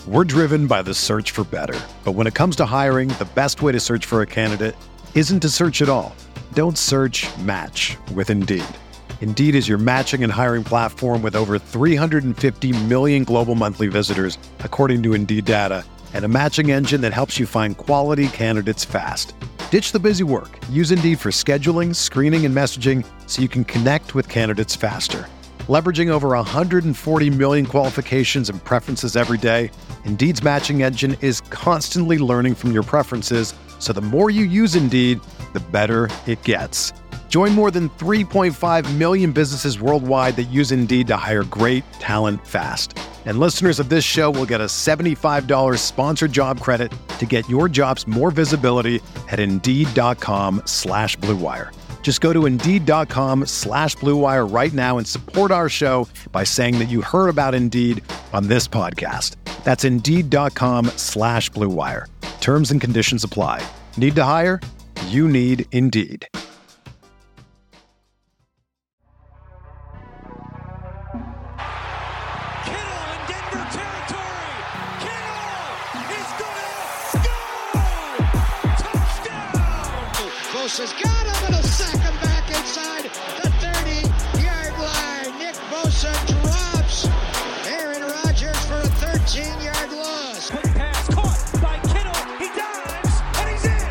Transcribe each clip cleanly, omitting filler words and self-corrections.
We're driven by the search for better. But when it comes to hiring, the best way to search for a candidate isn't to search at all. Don't search, match with Indeed. Indeed is your matching and hiring platform with over 350 million global monthly visitors, according to Indeed data, and a matching engine that helps you find quality candidates fast. Ditch the busy work. Use Indeed for scheduling, screening, and messaging so you can connect with candidates faster. Leveraging over 140 million qualifications and preferences every day, Indeed's matching engine is constantly learning from your preferences, so the more you use Indeed, the better it gets. Join more than 3.5 million businesses worldwide that use Indeed to hire great talent fast. And listeners of this show will get a $75 sponsored job credit to get your jobs more visibility at Indeed.com/Blue Wire. Just go to Indeed.com/Blue Wire right now and support our show by saying that you heard about Indeed on this podcast. That's Indeed.com/Blue Wire. Terms and conditions apply. Need to hire? You need Indeed. Has got him and a sack him back inside the 30-yard line. Nick Bosa drops Aaron Rodgers for a 13-yard loss. Quick pass caught by Kittle. He dives and he's in.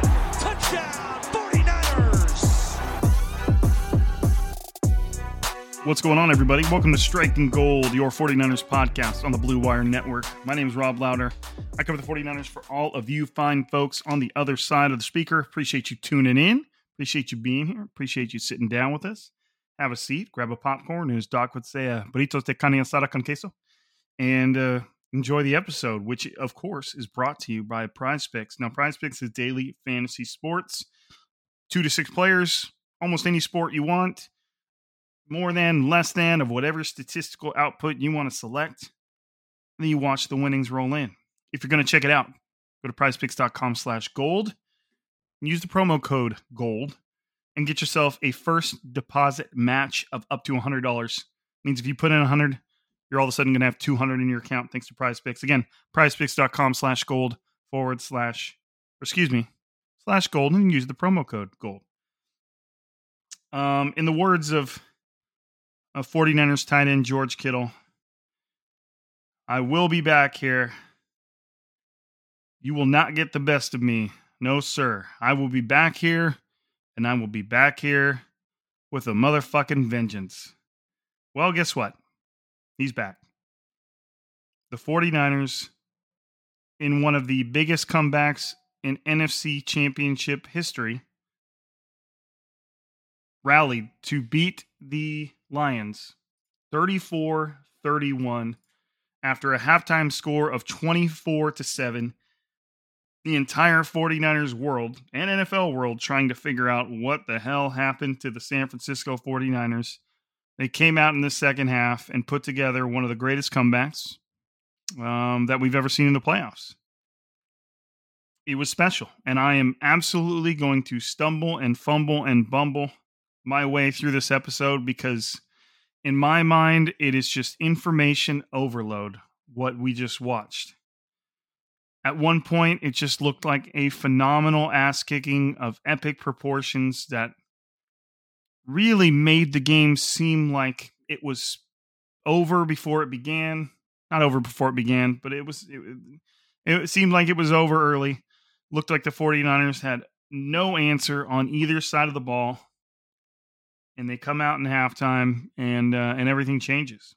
Touchdown, 49ers. What's going on, everybody? Welcome to Striking Gold, your 49ers podcast on the Blue Wire Network. My name is Rob Lauder. I cover the 49ers for all of you fine folks on the other side of the speaker. Appreciate you tuning in. Appreciate you being here. Appreciate you sitting down with us. Have a seat, grab a popcorn, as Doc would say, burritos de carne asada con queso, and enjoy the episode, which, of course, is brought to you by Prize Picks. Now, Prize Picks is daily fantasy sports, 2 to 6 players, almost any sport you want, more than, less than, of whatever statistical output you want to select. Then you watch the winnings roll in. If you're going to check it out, go to prizepicks.com/gold. Use the promo code GOLD and get yourself a first deposit match of up to $100. Means if you put in 100, you're all of a sudden going to have 200 in your account thanks to Prize Picks. Again, prizepicks.com/gold /gold, and use the promo code GOLD. In the words of 49ers tight end George Kittle, I will be back here. You will not get the best of me. No, sir. I will be back here, and I will be back here with a motherfucking vengeance. Well, guess what? He's back. The 49ers, in one of the biggest comebacks in NFC Championship history, rallied to beat the Lions 34-31 after a halftime score of 24-7. The entire 49ers world and NFL world trying to figure out what the hell happened to the San Francisco 49ers. They came out in the second half and put together one of the greatest comebacks that we've ever seen in the playoffs. It was special, and I am absolutely going to stumble and fumble and bumble my way through this episode because in my mind, it is just information overload, what we just watched. At one point, it just looked like a phenomenal ass-kicking of epic proportions that really made the game seem like it was over before it began. Not over before it began, but it seemed like it was over early. Looked like the 49ers had no answer on either side of the ball. And they come out in halftime, and everything changes.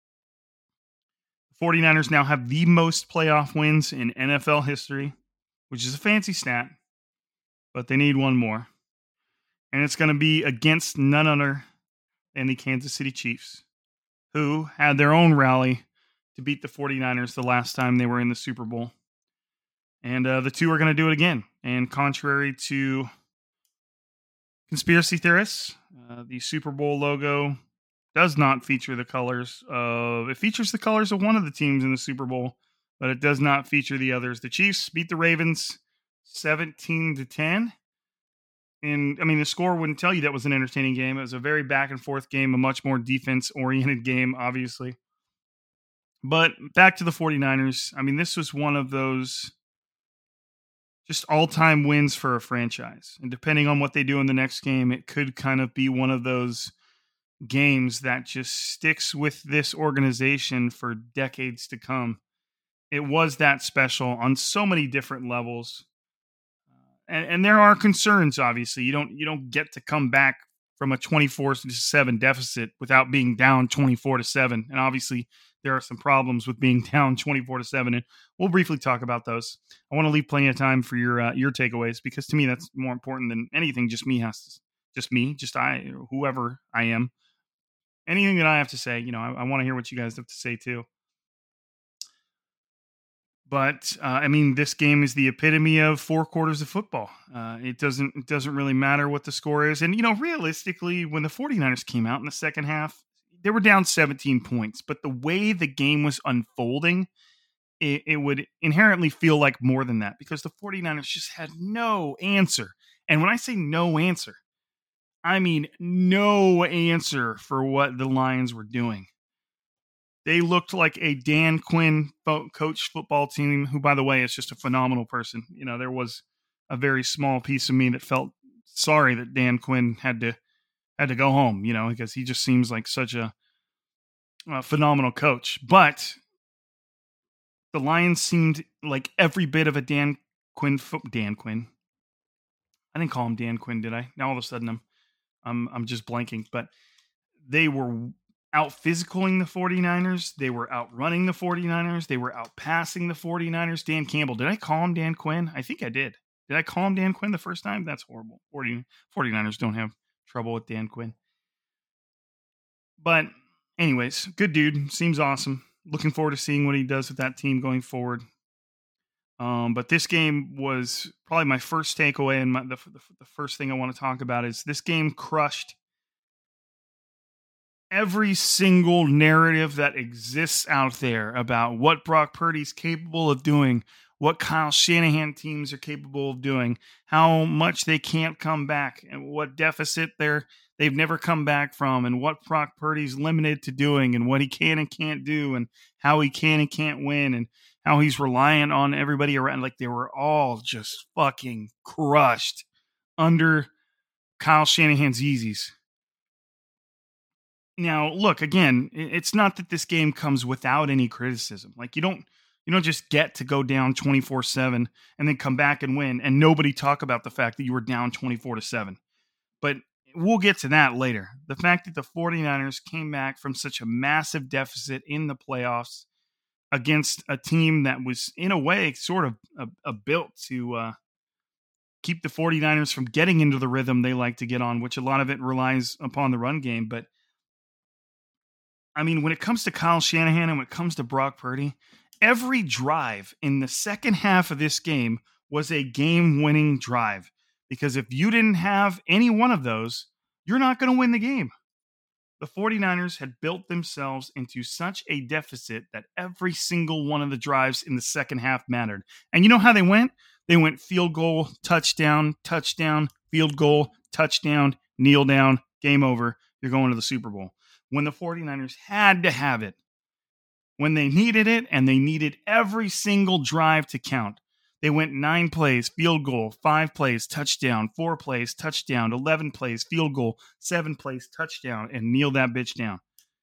49ers now have the most playoff wins in NFL history, which is a fancy stat, but they need one more. And it's going to be against none other than the Kansas City Chiefs, who had their own rally to beat the 49ers the last time they were in the Super Bowl. And the two are going to do it again. And contrary to conspiracy theorists, the Super Bowl logo does not feature the colors of... It features the colors of one of the teams in the Super Bowl, but it does not feature the others. The Chiefs beat the Ravens 17-10. And, I mean, the score wouldn't tell you that was an entertaining game. It was a very back-and-forth game, a much more defense-oriented game, obviously. But back to the 49ers. I mean, this was one of those just all-time wins for a franchise. And depending on what they do in the next game, it could kind of be one of those games that just sticks with this organization for decades to come. It was that special on so many different levels. And there are concerns, obviously. You don't get to come back from a 24-7 deficit without being down 24-7. And obviously there are some problems with being down 24-7, and we'll briefly talk about those. I want to leave plenty of time for your takeaways, because to me that's more important than anything whoever I am. Anything that I have to say, I want to hear what you guys have to say too. But I mean, this game is the epitome of 4 quarters of football. It doesn't really matter what the score is. And, realistically, when the 49ers came out in the second half, they were down 17 points. But the way the game was unfolding, it would inherently feel like more than that, because the 49ers just had no answer. And when I say no answer, I mean no answer for what the Lions were doing. They looked like a Dan Quinn coach football team, who, by the way, is just a phenomenal person. There was a very small piece of me that felt sorry that Dan Quinn had to go home, because he just seems like such a phenomenal coach. But the Lions seemed like every bit of a Dan Quinn. I didn't call him Dan Quinn, did I? Now all of a sudden I'm just blanking. But they were out physicaling the 49ers. They were outrunning the 49ers. They were out passing the 49ers. Dan Campbell. Did I call him Dan Quinn? I think I did. Did I call him Dan Quinn the first time? That's horrible. 49ers don't have trouble with Dan Quinn. But anyways, good dude. Seems awesome. Looking forward to seeing what he does with that team going forward. But this game was probably my first takeaway, and the first thing I want to talk about is this game crushed every single narrative that exists out there about what Brock Purdy's capable of doing, what Kyle Shanahan teams are capable of doing, how much they can't come back, and what deficit they've never come back from, and what Brock Purdy's limited to doing, and what he can and can't do, and how he can and can't win, and how he's reliant on everybody around. Like, they were all just fucking crushed under Kyle Shanahan's Yeezys. Now, look, again, it's not that this game comes without any criticism. Like, you don't just get to go down 24-7 and then come back and win and nobody talk about the fact that you were down 24-7. But we'll get to that later. The fact that the 49ers came back from such a massive deficit in the playoffs against a team that was, in a way, sort of built to keep the 49ers from getting into the rhythm they like to get on, which a lot of it relies upon the run game. But I mean, when it comes to Kyle Shanahan and when it comes to Brock Purdy, every drive in the second half of this game was a game-winning drive. Because if you didn't have any one of those, you're not going to win the game. The 49ers had built themselves into such a deficit that every single one of the drives in the second half mattered. And you know how they went? They went field goal, touchdown, field goal, touchdown, kneel down, game over. You're going to the Super Bowl. When the 49ers had to have it, when they needed it, and they needed every single drive to count, they went 9 plays, field goal, 5 plays, touchdown, 4 plays, touchdown, 11 plays, field goal, 7 plays, touchdown, and kneel that bitch down.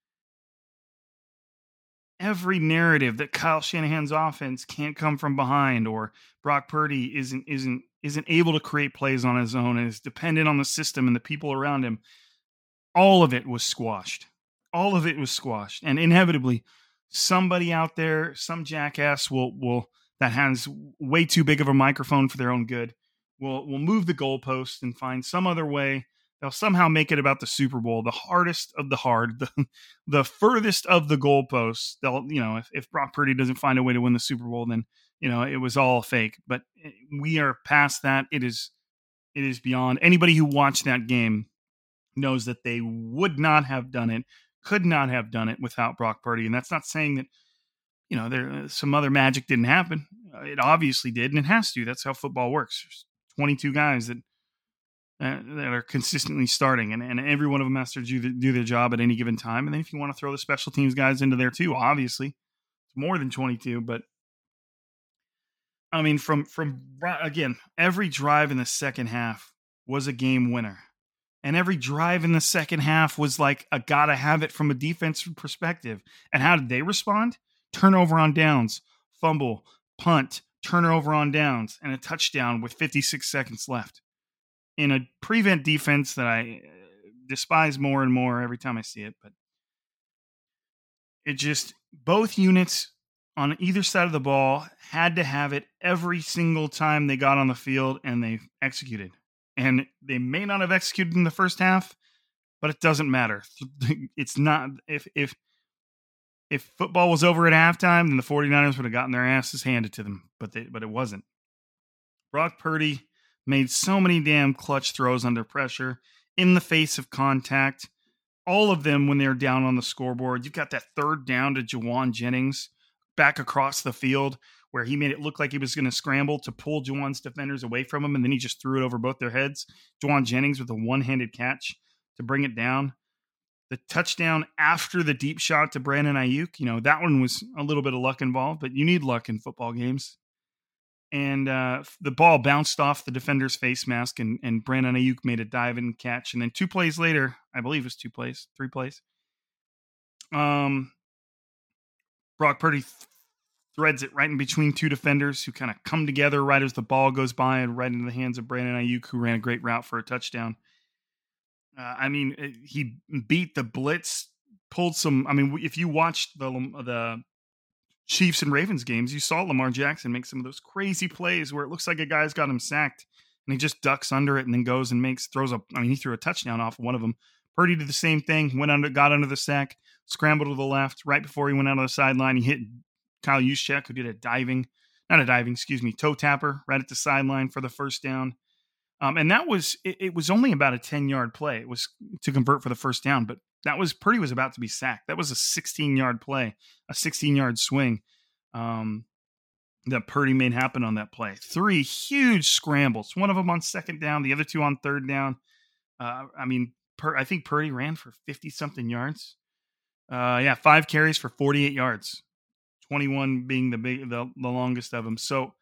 Every narrative that Kyle Shanahan's offense can't come from behind, or Brock Purdy isn't able to create plays on his own and is dependent on the system and the people around him, all of it was squashed. All of it was squashed. And inevitably, somebody out there, some jackass will that has way too big of a microphone for their own good, will move the goalpost and find some other way. They'll somehow make it about the Super Bowl, the hardest of the hard, the furthest of the goalposts. They'll, if Brock Purdy doesn't find a way to win the Super Bowl, then, it was all fake. But we are past that. It is beyond. Anybody who watched that game knows that they would not have done it, could not have done it without Brock Purdy. And that's not saying that, there some other magic didn't happen. It obviously did, and it has to. That's how football works. There's 22 guys that are consistently starting, and every one of them has to do their job at any given time. And then if you want to throw the special teams guys into there too, obviously, more than 22, but I mean, again, every drive in the second half was a game winner. And every drive in the second half was like a gotta have it from a defensive perspective. And how did they respond? Turnover on downs, fumble, punt, turnover on downs, and a touchdown with 56 seconds left. In a prevent defense that I despise more and more every time I see it. But it just, both units on either side of the ball had to have it every single time they got on the field, and they executed. And they may not have executed in the first half, but it doesn't matter. It's not, if football was over at halftime, then the 49ers would have gotten their asses handed to them, but it wasn't. Brock Purdy made so many damn clutch throws under pressure, in the face of contact, all of them when they're down on the scoreboard. You've got that third down to Jauan Jennings back across the field where he made it look like he was going to scramble to pull Jauan's defenders away from him, and then he just threw it over both their heads. Jauan Jennings with a one-handed catch to bring it down. The touchdown after the deep shot to Brandon Ayuk, that one was a little bit of luck involved, but you need luck in football games. And the ball bounced off the defender's face mask, and Brandon Ayuk made a dive and catch. And then 2 plays later, I believe it was 3 plays, Brock Purdy threads it right in between 2 defenders who kind of come together right as the ball goes by and right into the hands of Brandon Ayuk, who ran a great route for a touchdown. He beat the blitz, pulled some. If you watched the Chiefs and Ravens games, you saw Lamar Jackson make some of those crazy plays where it looks like a guy's got him sacked and he just ducks under it and then goes and he threw a touchdown off of one of them. Purdy did the same thing, got under the sack, scrambled to the left. Right before he went out on the sideline, he hit Kyle Juszczyk, who did toe tapper right at the sideline for the first down. And that was, it was only about a 10-yard play. It was to convert for the first down, but Purdy was about to be sacked. That was a 16-yard play, a 16-yard swing that Purdy made happen on that play. 3 huge scrambles, one of them on second down, the other 2 on third down. I think Purdy ran for 50-something yards. 5 carries for 48 yards, 21 being the longest of them. So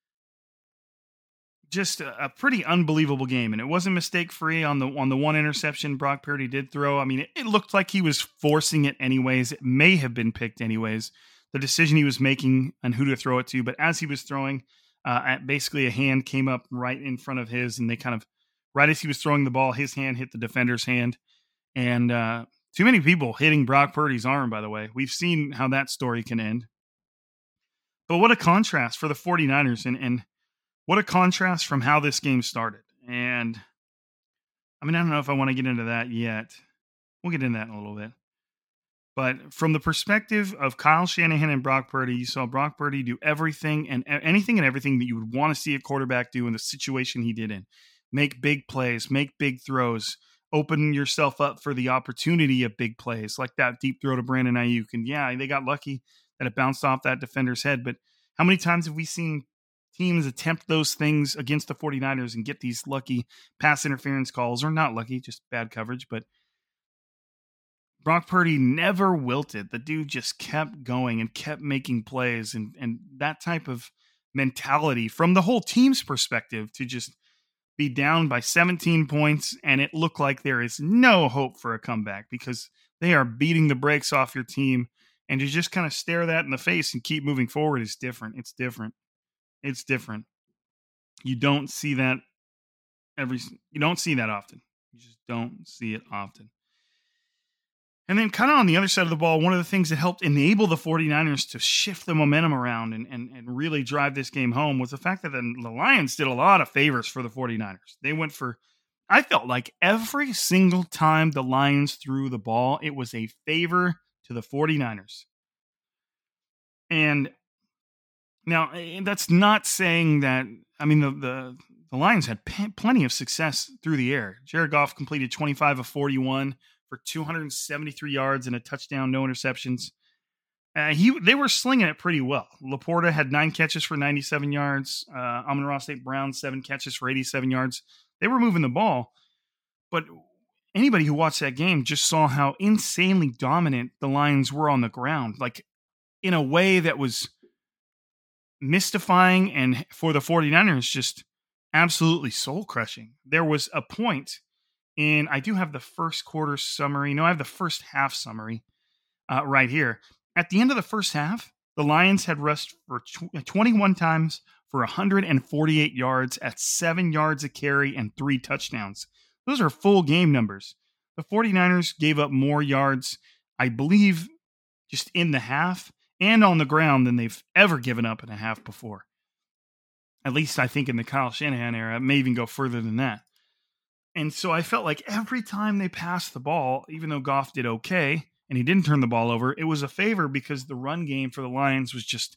just a pretty unbelievable game, and it wasn't mistake-free on the one interception Brock Purdy did throw. It looked like he was forcing it anyways. It may have been picked anyways, the decision he was making on who to throw it to. But as he was throwing, basically a hand came up right in front of his, and they kind of, right as he was throwing the ball, his hand hit the defender's hand. And too many people hitting Brock Purdy's arm, by the way. We've seen how that story can end. But what a contrast for the 49ers, and what a contrast from how this game started. And I don't know if I want to get into that yet. We'll get into that in a little bit. But from the perspective of Kyle Shanahan and Brock Purdy, you saw Brock Purdy do everything and everything that you would want to see a quarterback do in the situation he did in. Make big plays, make big throws, open yourself up for the opportunity of big plays, like that deep throw to Brandon Ayuk. And yeah, they got lucky that it bounced off that defender's head. But how many times have we seen teams attempt those things against the 49ers and get these lucky pass interference calls, or not lucky, just bad coverage? But Brock Purdy never wilted. The dude just kept going and kept making plays, and that type of mentality from the whole team's perspective to just be down by 17 points and it looked like there is no hope for a comeback because they are beating the brakes off your team, and to just kind of stare that in the face and keep moving forward is different. It's different. It's different. You don't see that you don't see that often. You just don't see it often. And then kind of on the other side of the ball, one of the things that helped enable the 49ers to shift the momentum around and really drive this game home was the fact that the Lions did a lot of favors for the 49ers. They went for, I felt like every single time the Lions threw the ball, it was a favor to the 49ers. And now, that's not saying that, the Lions had plenty of success through the air. Jared Goff completed 25 of 41 for 273 yards and a touchdown, no interceptions. They were slinging it pretty well. Laporta had 9 catches for 97 yards. Amon-Ra St. Brown, 7 catches for 87 yards. They were moving the ball. But anybody who watched that game just saw how insanely dominant the Lions were on the ground. Like, in a way that was mystifying and for the 49ers just absolutely soul-crushing. There was a point I do have the first quarter summary. No, I have the first half summary right here. At the end of the first half, the Lions had rushed for 21 times for 148 yards at 7 yards a carry and 3 touchdowns. Those are full game numbers. The 49ers gave up more yards, I believe, just in the half and on the ground than they've ever given up in a half before. At least I think in the Kyle Shanahan era. It may even go further than that. And so I felt like every time they passed the ball, even though Goff did okay, and he didn't turn the ball over, it was a favor because the run game for the Lions was just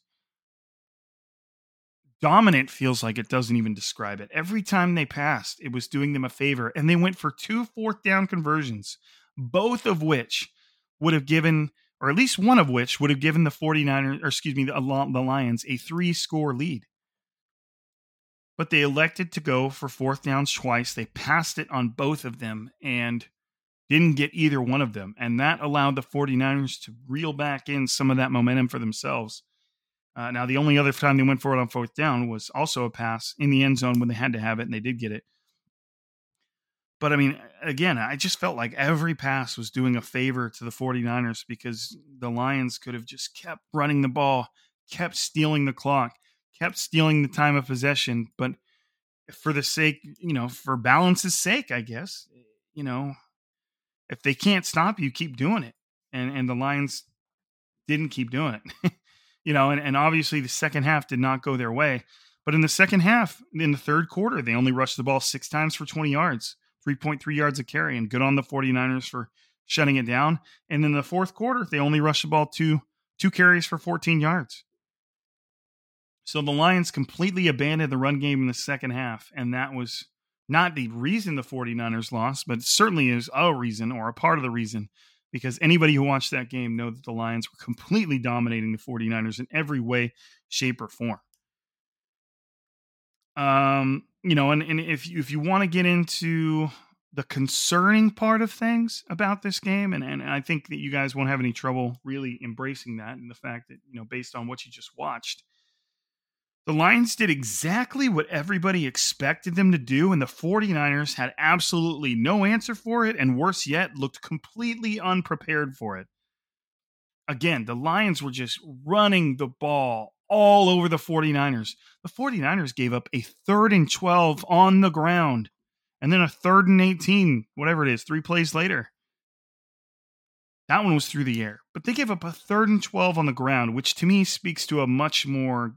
dominant. Feels like it doesn't even describe it. Every time they passed, it was doing them a favor. And they went for 2 fourth down conversions, both of which would have given, or at least one of which would have given the 49ers, or excuse me, the Lions a 3-score lead. But they elected to go for fourth downs twice. They passed it on both of them and didn't get either one of them. And that allowed the 49ers to reel back in some of that momentum for themselves. Now, the only other time they went for it on fourth down was also a pass in the end zone when they had to have it, and they did get it. But, I mean, again, I just felt like every pass was doing a favor to the 49ers because the Lions could have just kept running the ball, kept stealing the clock, kept stealing the time of possession. But for the sake, for balance's sake, I guess, if they can't stop you, keep doing it. And the Lions didn't keep doing it, and obviously the second half did not go their way. But in the second half, in the third quarter, they only rushed the ball 6 times for 20 yards, 3.3 yards a carry, and good on the 49ers for shutting it down. And in the fourth quarter, they only rushed the ball two carries for 14 yards. So the Lions completely abandoned the run game in the second half, and that was not the reason the 49ers lost, but it certainly is a reason or a part of the reason, because anybody who watched that game know that the Lions were completely dominating the 49ers in every way, shape, or form. And if you want to get into the concerning part of things about this game, and I think that you guys won't have any trouble really embracing that and the fact that, based on what you just watched, the Lions did exactly what everybody expected them to do, and the 49ers had absolutely no answer for it, and worse yet, looked completely unprepared for it. Again, the Lions were just running the ball all over the 49ers. The 49ers gave up a 3rd and 12 on the ground, and then a 3rd and 18, whatever it is, 3 plays later. That one was through the air. But they gave up a 3rd and 12 on the ground, which to me speaks to a much more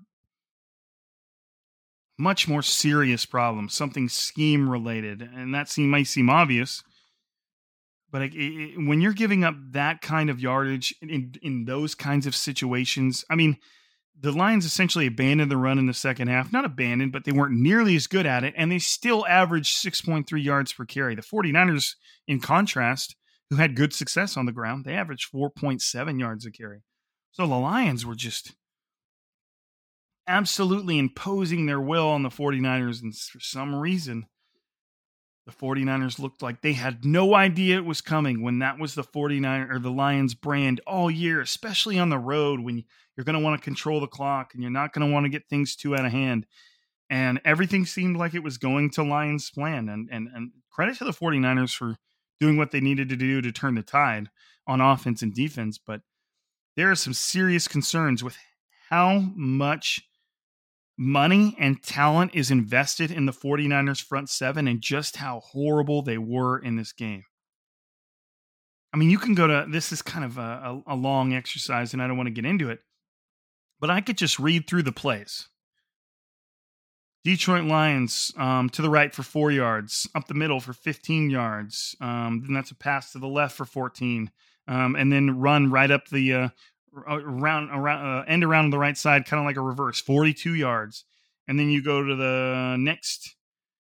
serious problem, something scheme related. And that might seem obvious, but when you're giving up that kind of yardage in those kinds of situations, I mean, the Lions essentially abandoned the run in the second half. Not abandoned, but they weren't nearly as good at it, and they still averaged 6.3 yards per carry. The 49ers, in contrast, who had good success on the ground, they averaged 4.7 yards a carry. So the Lions were just absolutely imposing their will on the 49ers, and for some reason, the 49ers looked like they had no idea it was coming when that was the Lions brand all year, especially on the road when you're going to want to control the clock and you're not going to want to get things too out of hand. And everything seemed like it was going to Lions' plan. And credit to the 49ers for doing what they needed to do to turn the tide on offense and defense. But there are some serious concerns with how much money and talent is invested in the 49ers front seven and just how horrible they were in this game. I mean, you can go to, this is kind of a long exercise and I don't want to get into it, but I could just read through the plays. Detroit Lions to the right for 4 yards, up the middle for 15 yards. Then that's a pass to the left for 14. And then run right up the end around the right side, kind of like a reverse, 42 yards. And then you go to the next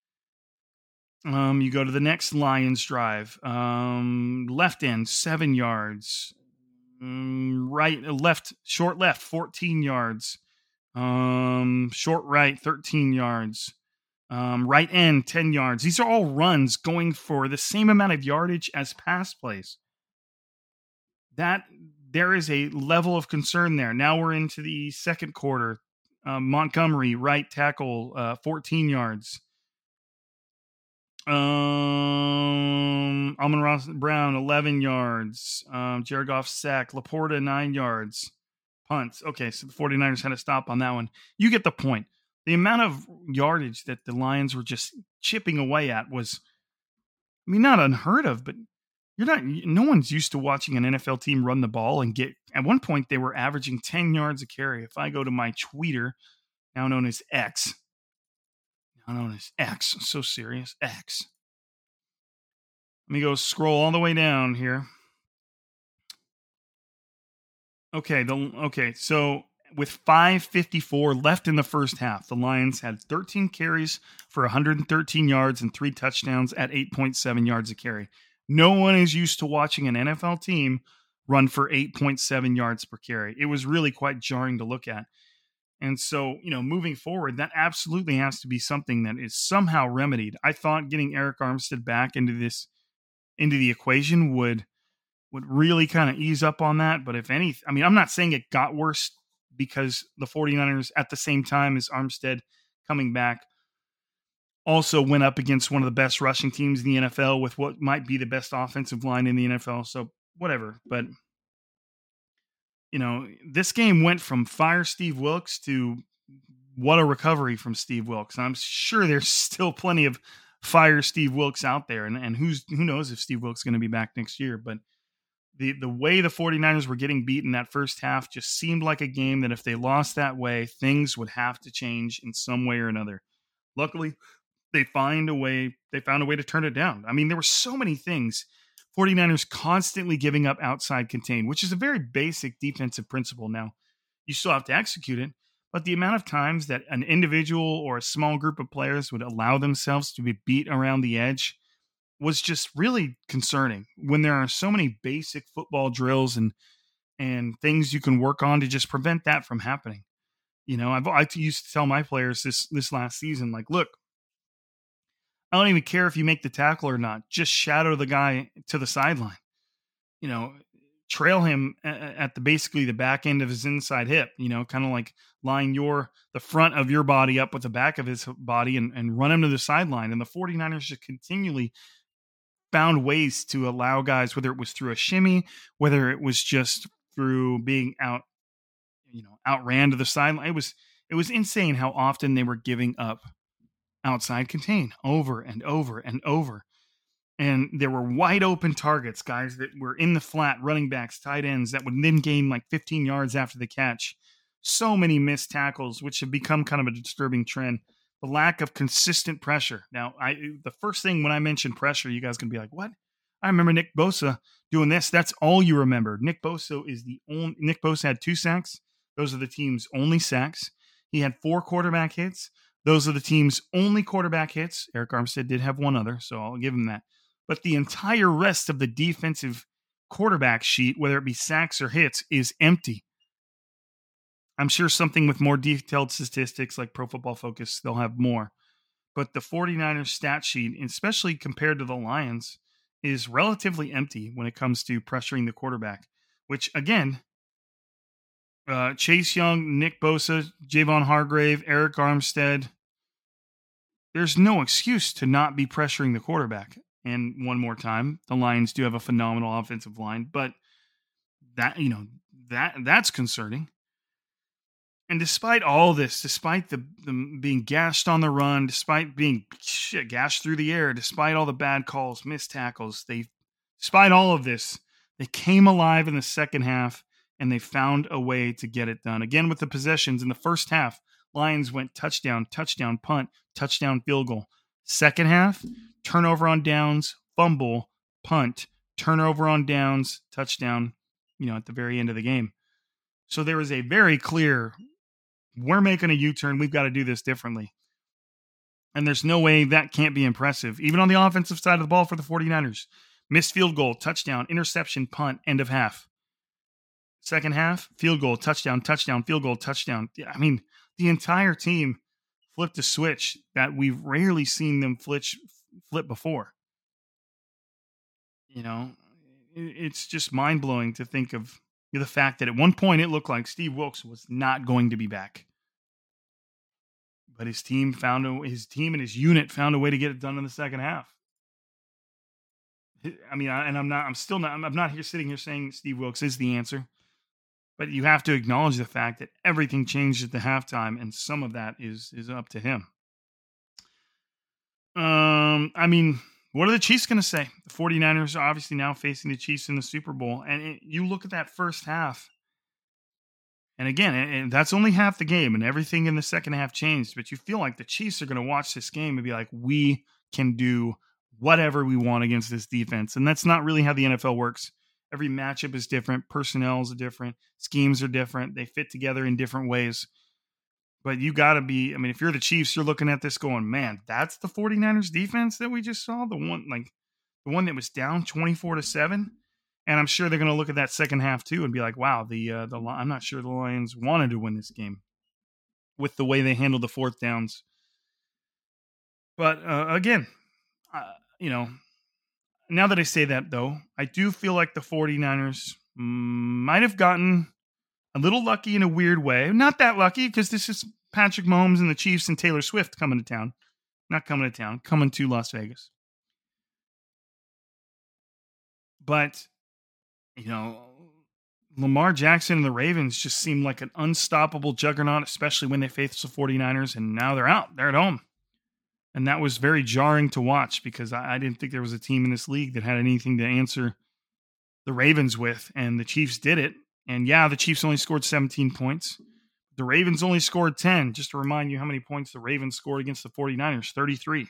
Lions drive. Left end, 7 yards. Short left, 14 yards. Short right, 13 yards. Right end, 10 yards. These are all runs going for the same amount of yardage as pass plays. That there is a level of concern there. Now we're into the second quarter. Montgomery, right tackle, 14 yards. Amon-Ra Brown, 11 yards. Jared Goff sack. Laporta, 9 yards. Punts. Okay, so the 49ers had to stop on that one. You get the point. The amount of yardage that the Lions were just chipping away at was, I mean, not unheard of, but no one's used to watching an NFL team run the ball and get, at one point they were averaging 10 yards a carry. If I go to my Twitter, now known as X, so serious, X. Let me go scroll all the way down here. Okay, so with 5:54 left in the first half, the Lions had 13 carries for 113 yards and 3 touchdowns at 8.7 yards a carry. No one is used to watching an NFL team run for 8.7 yards per carry. It was really quite jarring to look at. And so, moving forward, that absolutely has to be something that is somehow remedied. I thought getting Arik Armstead back into the equation would really kind of ease up on that. But if anything, I mean, I'm not saying it got worse because the 49ers, at the same time as Armstead coming back, also went up against one of the best rushing teams in the NFL with what might be the best offensive line in the NFL. So whatever. But, this game went from fire Steve Wilks to what a recovery from Steve Wilks. I'm sure there's still plenty of fire Steve Wilks out there. And who knows if Steve Wilks is going to be back next year. But the way the 49ers were getting beat in that first half just seemed like a game that if they lost that way, things would have to change in some way or another. Luckily, they found a way to turn it down. I mean, there were so many things. 49ers constantly giving up outside contain, which is a very basic defensive principle. Now, you still have to execute it, but the amount of times that an individual or a small group of players would allow themselves to be beat around the edge was just really concerning when there are so many basic football drills and things you can work on to just prevent that from happening. I used to tell my players this last season, like, look, I don't even care if you make the tackle or not. Just shadow the guy to the sideline. Trail him at basically the back end of his inside hip, kind of like line the front of your body up with the back of his body and run him to the sideline. And the 49ers just continually found ways to allow guys, whether it was through a shimmy, whether it was just through being outran to the sideline. It was insane how often they were giving up outside contain over and over and over. And there were wide open targets, guys that were in the flat, running backs, tight ends that would then gain like 15 yards after the catch. So many missed tackles, which have become kind of a disturbing trend. The lack of consistent pressure. Now, the first thing when I mention pressure, you guys can be like, what? I remember Nick Bosa doing this. That's all you remember. Nick Bosa had 2 sacks. Those are the team's only sacks. He had 4 quarterback hits. Those are the team's only quarterback hits. Arik Armstead did have one other, so I'll give him that. But the entire rest of the defensive quarterback sheet, whether it be sacks or hits, is empty. I'm sure something with more detailed statistics like Pro Football Focus, they'll have more. But the 49ers stat sheet, especially compared to the Lions, is relatively empty when it comes to pressuring the quarterback, which, again, Chase Young, Nick Bosa, Javon Hargrave, Arik Armstead, there's no excuse to not be pressuring the quarterback. And one more time, the Lions do have a phenomenal offensive line, but that's concerning. And despite all this, despite them being gashed on the run, despite being gashed through the air, despite all the bad calls, missed tackles, despite all of this, they came alive in the second half and they found a way to get it done. Again, with the possessions in the first half, Lions went touchdown, touchdown, punt, touchdown, field goal. Second half, turnover on downs, fumble, punt, turnover on downs, touchdown, at the very end of the game. So there was a very clear, we're making a U-turn. We've got to do this differently. And there's no way that can't be impressive. Even on the offensive side of the ball for the 49ers. Missed field goal, touchdown, interception, punt, end of half. Second half, field goal, touchdown, field goal, touchdown. I mean, the entire team flipped a switch that we've rarely seen them flip before. It's just mind-blowing to think of, the fact that at one point it looked like Steve Wilks was not going to be back. But his team and his unit found a way to get it done in the second half. I mean, I'm not sitting here saying Steve Wilks is the answer, but you have to acknowledge the fact that everything changed at the halftime, and some of that is up to him. I mean, what are the Chiefs going to say? The 49ers are obviously now facing the Chiefs in the Super Bowl, and you look at that first half, and again, that's only half the game, and everything in the second half changed, but you feel like the Chiefs are going to watch this game and be like, we can do whatever we want against this defense. And that's not really how the NFL works. Every matchup is different. Personnel is different. Schemes are different. They fit together in different ways. But you got to be, I mean, if you're the Chiefs, you're looking at this going, man, that's the 49ers defense that we just saw. The one that was down 24-7. And I'm sure they're going to look at that second half too and be like, wow, I'm not sure the Lions wanted to win this game with the way they handled the fourth downs. But again, now that I say that, though, I do feel like the 49ers might have gotten a little lucky in a weird way. Not that lucky, because this is Patrick Mahomes and the Chiefs and Taylor Swift coming to town. Not coming to town, coming to Las Vegas. But, Lamar Jackson and the Ravens just seem like an unstoppable juggernaut, especially when they face the 49ers, and now they're out. They're at home. And that was very jarring to watch because I didn't think there was a team in this league that had anything to answer the Ravens with, and the Chiefs did it. And yeah, the Chiefs only scored 17 points. The Ravens only scored 10. Just to remind you how many points the Ravens scored against the 49ers, 33.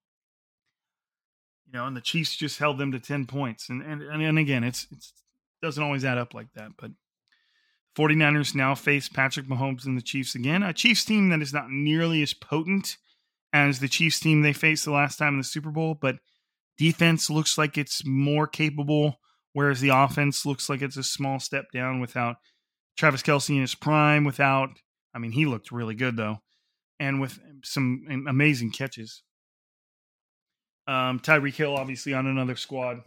And the Chiefs just held them to 10 points. And again, it doesn't always add up like that. But 49ers now face Patrick Mahomes and the Chiefs again. A Chiefs team that is not nearly as potent as the Chiefs team they faced the last time in the Super Bowl, but defense looks like it's more capable, whereas the offense looks like it's a small step down without Travis Kelce in his prime, he looked really good though, and with some amazing catches. Tyreek Hill obviously on another squad.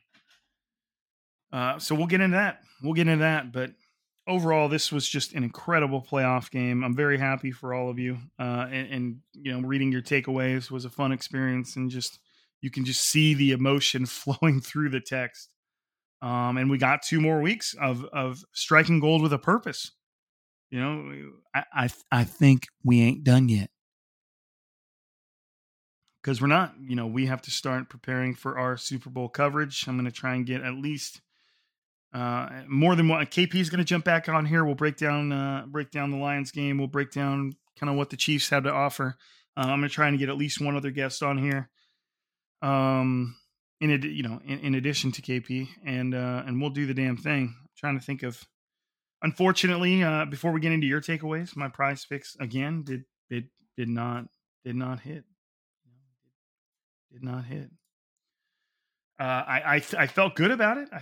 So we'll get into that. But overall, this was just an incredible playoff game. I'm very happy for all of you. And reading your takeaways was a fun experience, and you can just see the emotion flowing through the text. And we got 2 more weeks of striking gold with a purpose. I think we ain't done yet. Because we're not, we have to start preparing for our Super Bowl coverage. I'm going to try and get at least more than one. KP is going to jump back on here. We'll break down the Lions game. We'll break down kind of what the Chiefs have to offer. I'm going to try and get at least one other guest on here. In addition to KP, and we'll do the damn thing. I'm trying to think of. Unfortunately, before we get into your takeaways, my prize picks again did not hit. Did not hit. I felt good about it.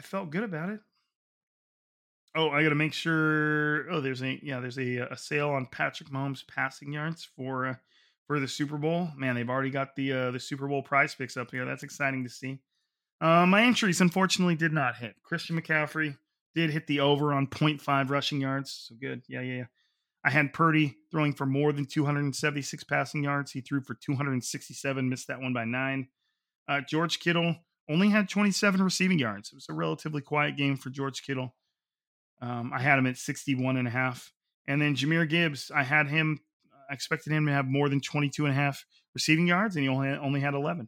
Oh, I got to make sure. Oh, there's a sale on Patrick Mahomes passing yards for the Super Bowl. Man, they've already got the Super Bowl prize picks up here. That's exciting to see. My entries unfortunately did not hit. Christian McCaffrey did hit the over on 0.5 rushing yards. So good. Yeah. I had Purdy throwing for more than 276 passing yards. He threw for 267, missed that one by 9. George Kittle only had 27 receiving yards. It was a relatively quiet game for George Kittle. I had him at 61.5. And then Jahmyr Gibbs, I expected him to have more than 22.5 receiving yards, and he only had 11.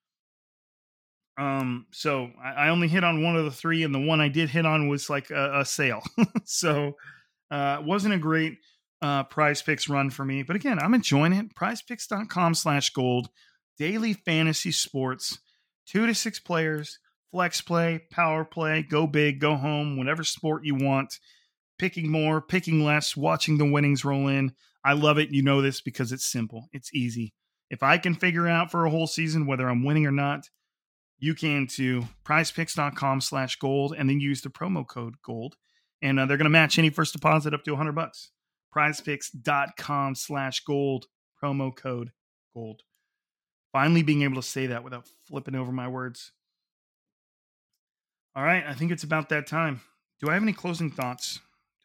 So I only hit on one of the 3, and the one I did hit on was like a sale. So it wasn't a great Prize Picks run for me. But again, I'm enjoying it. PrizePicks.com/gold. Daily fantasy sports. 2 to 6 players. Flex play, power play, go big, go home, whatever sport you want. Picking more, picking less, watching the winnings roll in. I love it. You know this because it's simple. It's easy. If I can figure out for a whole season whether I'm winning or not, you can too. PrizePicks.com/gold, and then use the promo code GOLD. And they're going to match any first deposit up to $100. PrizePicks.com/gold, promo code GOLD. Finally being able to say that without flipping over my words. All right, I think it's about that time. Do I have any closing thoughts?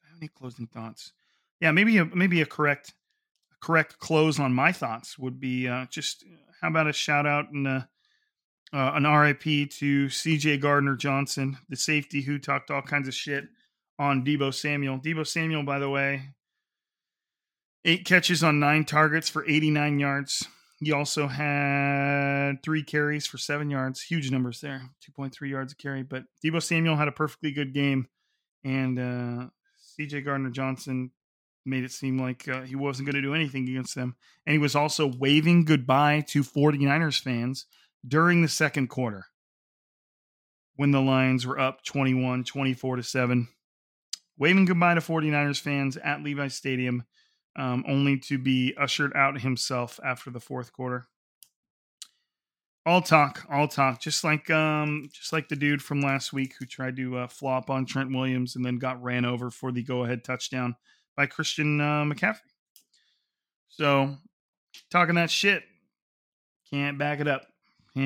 Yeah, maybe a correct close on my thoughts would be just how about a shout out and an RIP to CJ Gardner-Johnson, the safety who talked all kinds of shit on Deebo Samuel. Deebo Samuel, by the way, 8 catches on 9 targets for 89 yards. He also had 3 carries for 7 yards. Huge numbers there, 2.3 yards a carry. But Deebo Samuel had a perfectly good game, and CJ Gardner-Johnson made it seem like he wasn't going to do anything against them. And he was also waving goodbye to 49ers fans during the second quarter when the Lions were up 24-7. Waving goodbye to 49ers fans at Levi's Stadium, only to be ushered out himself after the fourth quarter. All talk. Just like the dude from last week who tried to flop on Trent Williams and then got ran over for the go-ahead touchdown by Christian McCaffrey. So, talking that shit. Can't back it up.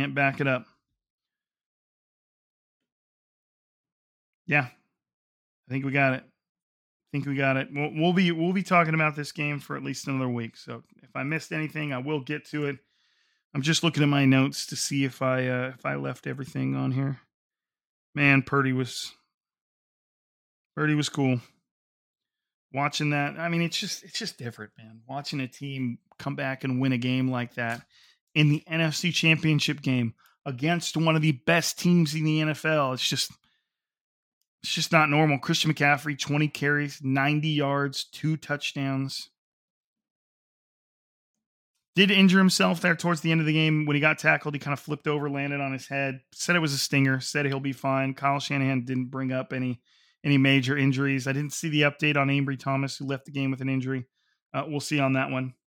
Yeah. I think we got it. We'll be talking about this game for at least another week. So if I missed anything, I will get to it. I'm just looking at my notes to see if I left everything on here. Man, Purdy was cool. Watching that, I mean, it's just different, man. Watching a team come back and win a game like that in the NFC Championship game against one of the best teams in the NFL. It's just not normal. Christian McCaffrey, 20 carries, 90 yards, 2 touchdowns. Did injure himself there towards the end of the game. When he got tackled, he kind of flipped over, landed on his head. Said it was a stinger. Said he'll be fine. Kyle Shanahan didn't bring up any major injuries. I didn't see the update on Ambry Thomas, who left the game with an injury. We'll see on that one.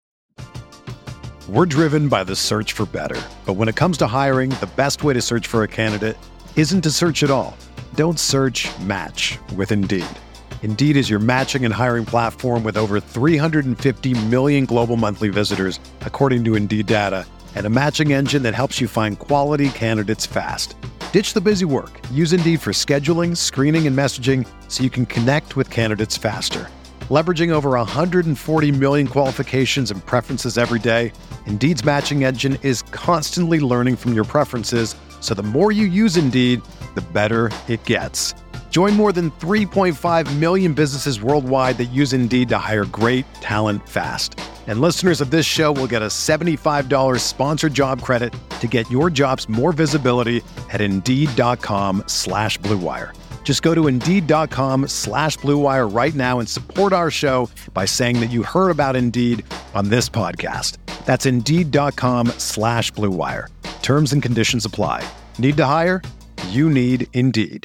We're driven by the search for better. But when it comes to hiring, the best way to search for a candidate isn't to search at all. Don't search, match with Indeed. Indeed is your matching and hiring platform with over 350 million global monthly visitors, according to Indeed data, and a matching engine that helps you find quality candidates fast. Ditch the busy work. Use Indeed for scheduling, screening, and messaging so you can connect with candidates faster. Leveraging over 140 million qualifications and preferences every day, Indeed's matching engine is constantly learning from your preferences, so the more you use Indeed, the better it gets. Join more than 3.5 million businesses worldwide that use Indeed to hire great talent fast. And listeners of this show will get a $75 sponsored job credit to get your jobs more visibility at Indeed.com/Blue Wire. Just go to Indeed.com/Blue Wire right now and support our show by saying that you heard about Indeed on this podcast. That's Indeed.com/Blue Wire. Terms and conditions apply. Need to hire? You need Indeed.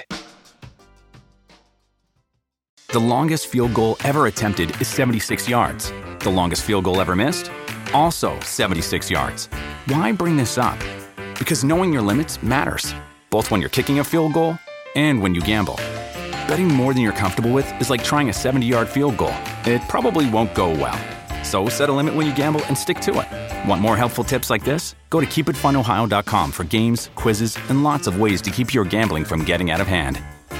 The longest field goal ever attempted is 76 yards. The longest field goal ever missed? Also 76 yards. Why bring this up? Because knowing your limits matters, both when you're kicking a field goal and when you gamble. Betting more than you're comfortable with is like trying a 70-yard field goal. It probably won't go well. So set a limit when you gamble and stick to it. Want more helpful tips like this? Go to keepitfunohio.com for games, quizzes, and lots of ways to keep your gambling from getting out of hand.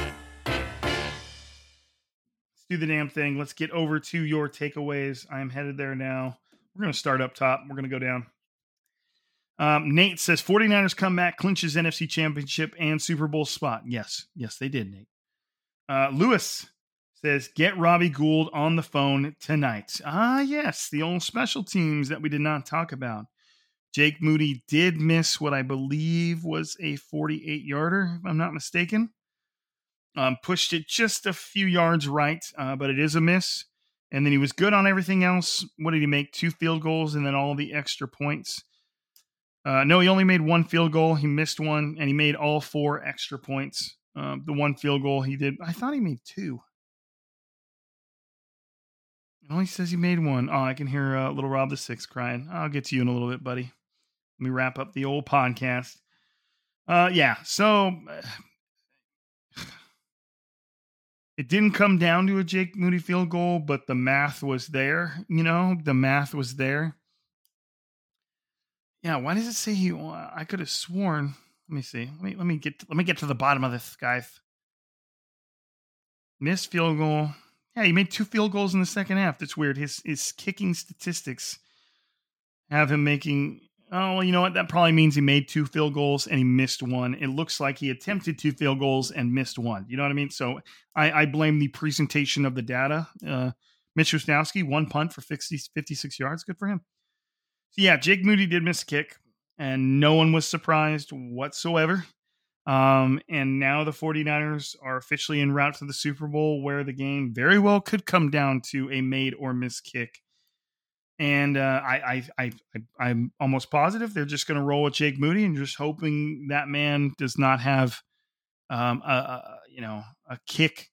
Do the damn thing. Let's get over to your takeaways. I am headed there now. We're going to start up top. We're going to go down. Nate says 49ers comeback clinches NFC Championship and Super Bowl spot. Yes, they did, Nate. Lewis says get Robbie Gould on the phone tonight. Yes, the old special teams that we did not talk about. Jake Moody did miss what I believe was a 48-yarder, if I'm not mistaken. Pushed it just a few yards right, but it is a miss. And then he was good on everything else. What did he make? 2 field goals and then all the extra points. No, he only made 1 field goal. He missed 1, and he made all 4 extra points. The 1 field goal he did, I thought he made 2. It only says he made 1. Oh, I can hear little Rob the Sixth crying. I'll get to you in a little bit, buddy. Let me wrap up the old podcast. So it didn't come down to a Jake Moody field goal, but the math was there. The math was there. Yeah, why does it say he? I could have sworn. Let me see. Let me get to the bottom of this, guys. Missed field goal. Yeah, he made 2 field goals in the second half. That's weird. His kicking statistics have him making... Oh, well, you know what? That probably means he made 2 field goals and he missed 1. It looks like he attempted 2 field goals and missed 1. You know what I mean? So I blame the presentation of the data. Mitch Wisnowski, 1 punt for 56 yards. Good for him. So yeah, Jake Moody did miss a kick, and no one was surprised whatsoever. And now the 49ers are officially en route to the Super Bowl, where the game very well could come down to a made or missed kick. And I'm almost positive they're just going to roll with Jake Moody and just hoping that man does not have a kick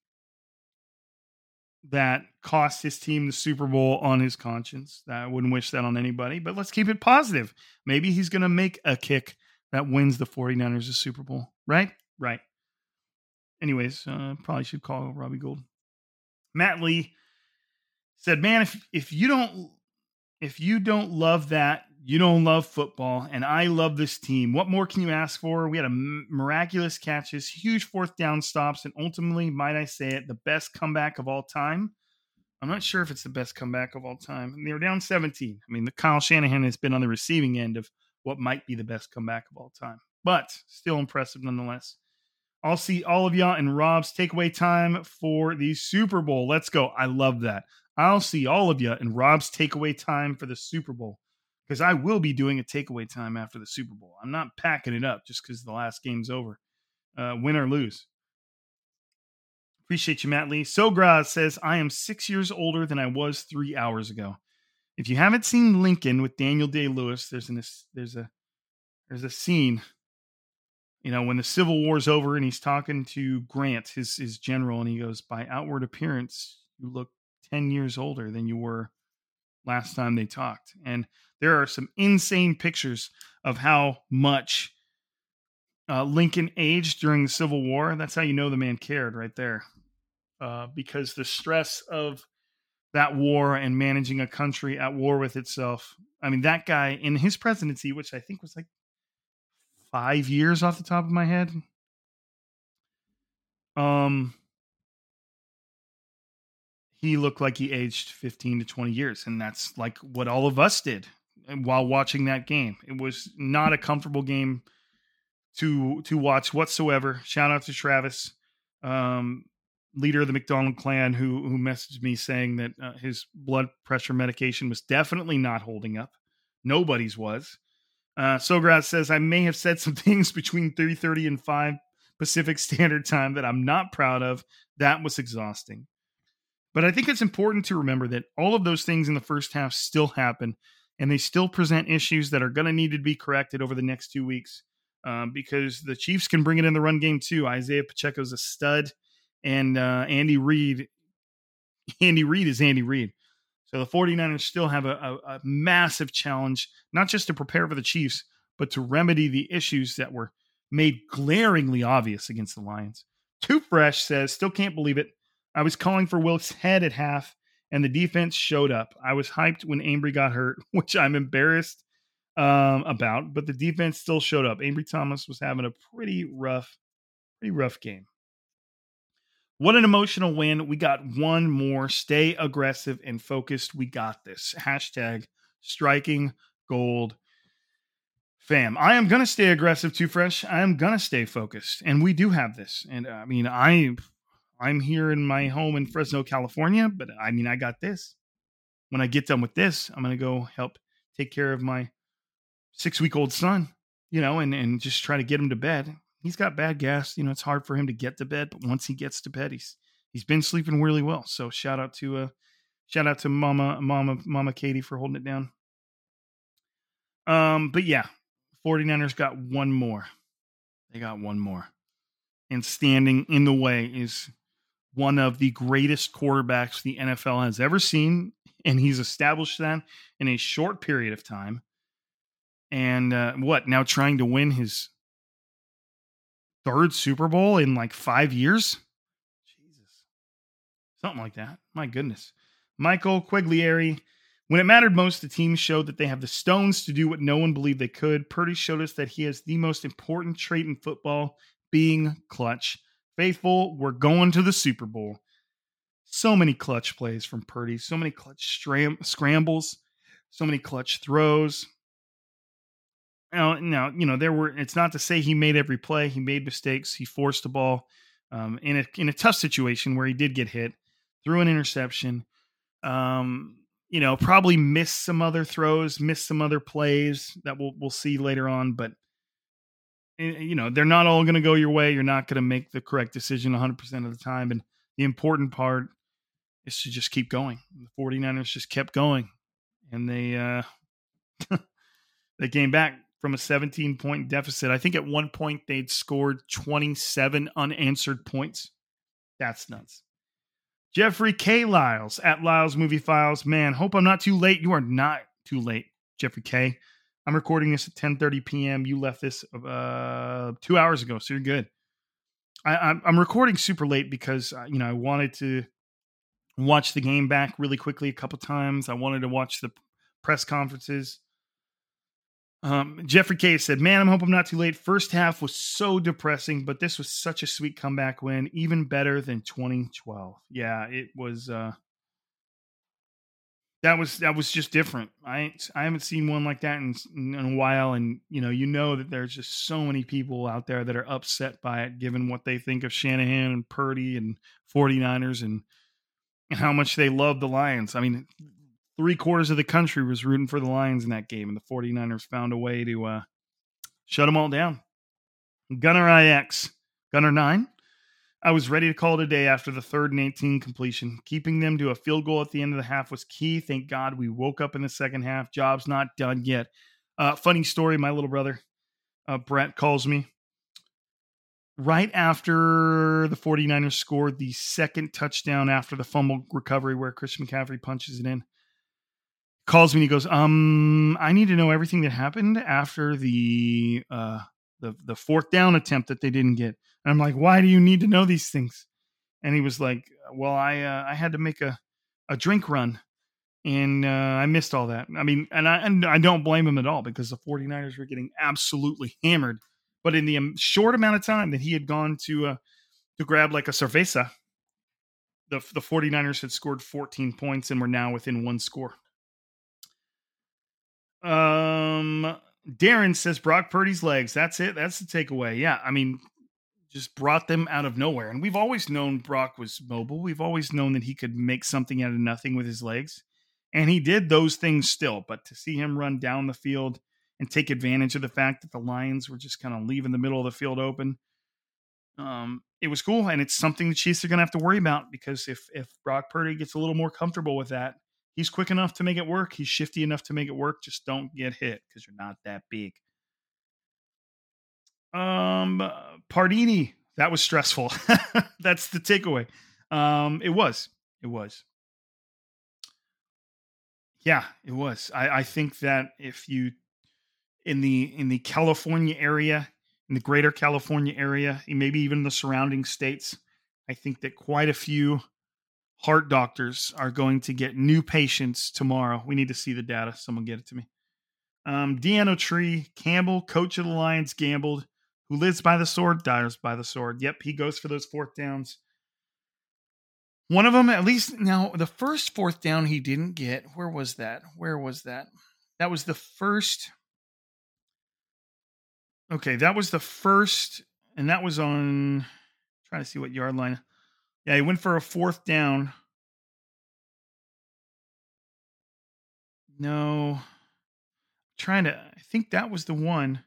that cost his team the Super Bowl on his conscience. I wouldn't wish that on anybody, but let's keep it positive. Maybe he's going to make a kick that wins the 49ers the Super Bowl. Right? Right. Anyways, probably should call Robbie Gould. Matt Lee said, man, if you don't love that, you don't love football, and I love this team. What more can you ask for? We had miraculous catches, huge 4th down stops, and ultimately, might I say it, the best comeback of all time. I'm not sure if it's the best comeback of all time. And they were down 17. I mean, Kyle Shanahan has been on the receiving end of what might be the best comeback of all time, but still impressive nonetheless. I'll see all of y'all in Rob's takeaway time for the Super Bowl. Let's go. I love that. I'll see all of you in Rob's takeaway time for the Super Bowl, because I will be doing a takeaway time after the Super Bowl. I'm not packing it up just because the last game's over, win or lose. Appreciate you, Matt Lee. Sograz says, I am 6 years older than I was 3 hours ago. If you haven't seen Lincoln with Daniel Day-Lewis, there's a scene, when the Civil War's over and he's talking to Grant, his general, and he goes, by outward appearance, you look 10 years older than you were last time they talked. And there are some insane pictures of how much Lincoln aged during the Civil War. That's how you know the man cared right there. Because the stress of that war and managing a country at war with itself. I mean, that guy in his presidency, which I think was like 5 years off the top of my head. He looked like he aged 15 to 20 years. And that's like what all of us did while watching that game. It was not a comfortable game to watch whatsoever. Shout out to Travis, leader of the McDonald clan, who messaged me saying that his blood pressure medication was definitely not holding up. Nobody's was. Sograz says, I may have said some things between 3:30 and 5 Pacific Standard Time that I'm not proud of. That was exhausting. But I think it's important to remember that all of those things in the first half still happen, and they still present issues that are going to need to be corrected over the next 2 weeks, because the Chiefs can bring it in the run game too. Isaiah Pacheco's a stud, and Andy Reid is Andy Reid. So the 49ers still have a massive challenge, not just to prepare for the Chiefs, but to remedy the issues that were made glaringly obvious against the Lions. Too Fresh says, still can't believe it. I was calling for Wilkes' head at half, and the defense showed up. I was hyped when Ambry got hurt, which I'm embarrassed about, but the defense still showed up. Ambry Thomas was having a pretty rough game. What an emotional win. We got one more. Stay aggressive and focused. We got this. Hashtag striking gold. Fam, I am going to stay aggressive, Too Fresh. I am going to stay focused. And we do have this. And I mean, I'm here in my home in Fresno, California, but I mean, I got this. When I get done with this, I'm going to go help take care of my 6-week-old son, and just try to get him to bed. He's got bad gas. It's hard for him to get to bed, but once he gets to bed, he's been sleeping really well. So shout out to Mama Katie for holding it down. But yeah, 49ers got one more. They got one more. And standing in the way is one of the greatest quarterbacks the NFL has ever seen. And he's established that in a short period of time. And now trying to win his third Super Bowl in like 5 years? Jesus. Something like that. My goodness. Michael Quaglieri. When it mattered most, the team showed that they have the stones to do what no one believed they could. Purdy showed us that he has the most important trait in football, being clutch. Faithful, we're going to the Super Bowl. So many clutch plays from Purdy, so many clutch scrambles, so many clutch throws. Now, it's not to say he made every play. He made mistakes. He forced the ball in a tough situation where he did get hit, threw an interception. Probably missed some other throws, missed some other plays that we'll see later on. But they're not all going to go your way. You're not going to make the correct decision 100% of the time. And the important part is to just keep going. The 49ers just kept going, and they they came back from a 17-point deficit. I think at one point they'd scored 27 unanswered points. That's nuts. Jeffrey K. Lyles at Lyles Movie Files. Man, hope I'm not too late. You are not too late, Jeffrey K. I'm recording this at 10:30 p.m. You left this 2 hours ago, so you're good. I'm recording super late because I wanted to watch the game back really quickly a couple times. I wanted to watch the press conferences. Jeffrey K said, man, I hope I'm not too late. First half was so depressing, but this was such a sweet comeback win, even better than 2012. Yeah, it was, that was just different. I haven't seen one like that in a while. And that there's just so many people out there that are upset by it, given what they think of Shanahan and Purdy and 49ers and how much they love the Lions. I mean, 3/4 of the country was rooting for the Lions in that game, and the 49ers found a way to shut them all down. Gunner IX, Gunner 9. I was ready to call it a day after the 3rd and 18 completion. Keeping them to a field goal at the end of the half was key. Thank God we woke up in the second half. Job's not done yet. Funny story, my little brother, Brett, calls me right after the 49ers scored the second touchdown after the fumble recovery where Christian McCaffrey punches it in. Calls me and he goes, I need to know everything that happened after the 4th down attempt that they didn't get. And I'm like, why do you need to know these things? And he was like, well, I had to make a drink run and I missed all that. I mean, and I don't blame him at all because the 49ers were getting absolutely hammered. But in the short amount of time that he had gone to grab like a cerveza, the 49ers had scored 14 points and were now within 1 score. Darren says Brock Purdy's legs. That's it. That's the takeaway. Yeah. I mean, just brought them out of nowhere. And we've always known Brock was mobile. We've always known that he could make something out of nothing with his legs. And he did those things still. But to see him run down the field and take advantage of the fact that the Lions were just kind of leaving the middle of the field open, it was cool. And it's something the Chiefs are going to have to worry about because if Brock Purdy gets a little more comfortable with that, he's quick enough to make it work. He's shifty enough to make it work. Just don't get hit because you're not that big. Pardini, that was stressful. That's the takeaway. It was. Yeah, it was. I think that if you in the California area, in the greater California area, maybe even the surrounding states, I think that quite a few heart doctors are going to get new patients tomorrow. We need to see the data. Someone get it to me. Deanna Tree, Campbell, coach of the Lions, gambled. Who lives by the sword, dies by the sword. Yep, he goes for those 4th downs. One of them, at least, now, the first 4th down he didn't get. Where was that? That was the first. Okay, that was the first, and that was on, trying to see what yard line. Yeah, he went for a 4th down. No. I think that was the one.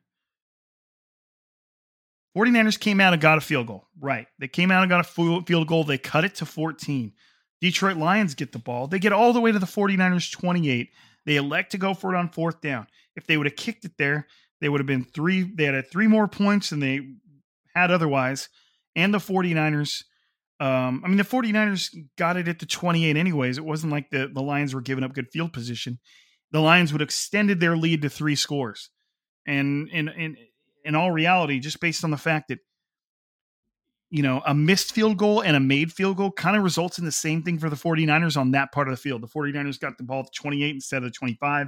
49ers came out and got a field goal. Right. They came out and got a field goal. They cut it to 14. Detroit Lions get the ball. They get all the way to the 49ers 28. They elect to go for it on 4th down. If they would have kicked it there, they would have been 3. They had 3 more points than they had otherwise. And the 49ers, the 49ers got it at the 28 anyways. It wasn't like the Lions were giving up good field position. The Lions would have extended their lead to 3 scores. And in all reality, just based on the fact that, a missed field goal and a made field goal kind of results in the same thing for the 49ers on that part of the field. The 49ers got the ball at the 28 instead of the 25.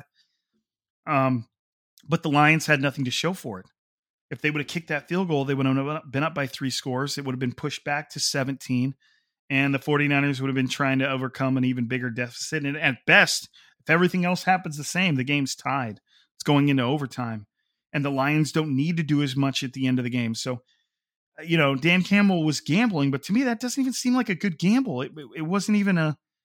But the Lions had nothing to show for it. If they would have kicked that field goal, they would have been up by 3 scores. It would have been pushed back to 17. and the 49ers would have been trying to overcome an even bigger deficit. And at best, if everything else happens the same, the game's tied. It's going into overtime, and the Lions don't need to do as much at the end of the game. So, Dan Campbell was gambling, but to me, that doesn't even seem like a good gamble. It wasn't even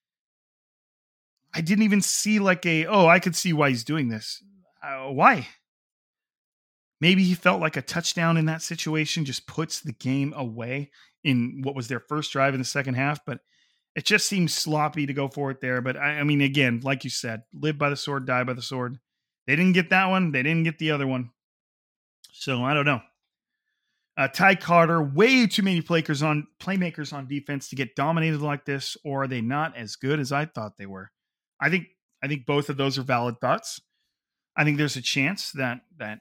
I didn't even see I could see why he's doing this. Why? Maybe he felt like a touchdown in that situation just puts the game away in what was their first drive in the second half, but it just seems sloppy to go for it there. But I mean, again, like you said, live by the sword, die by the sword. They didn't get that one. They didn't get the other one. So I don't know. Ty Carter, way too many playmakers on defense to get dominated like this, or are they not as good as I thought they were? I think both of those are valid thoughts. I think there's a chance that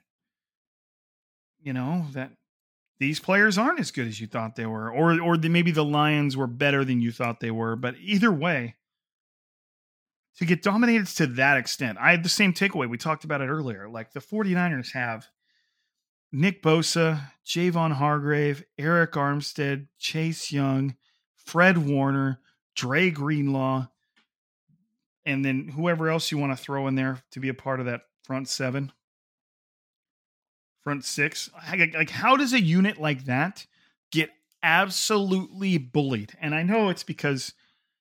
these players aren't as good as you thought they were, or maybe the Lions were better than you thought they were. But either way, to get dominated to that extent, I had the same takeaway. We talked about it earlier. Like, the 49ers have Nick Bosa, Javon Hargrave, Eric Armstead, Chase Young, Fred Warner, Dre Greenlaw, and then whoever else you want to throw in there to be a part of that front six. Like, how does a unit like that get absolutely bullied? And I know it's because,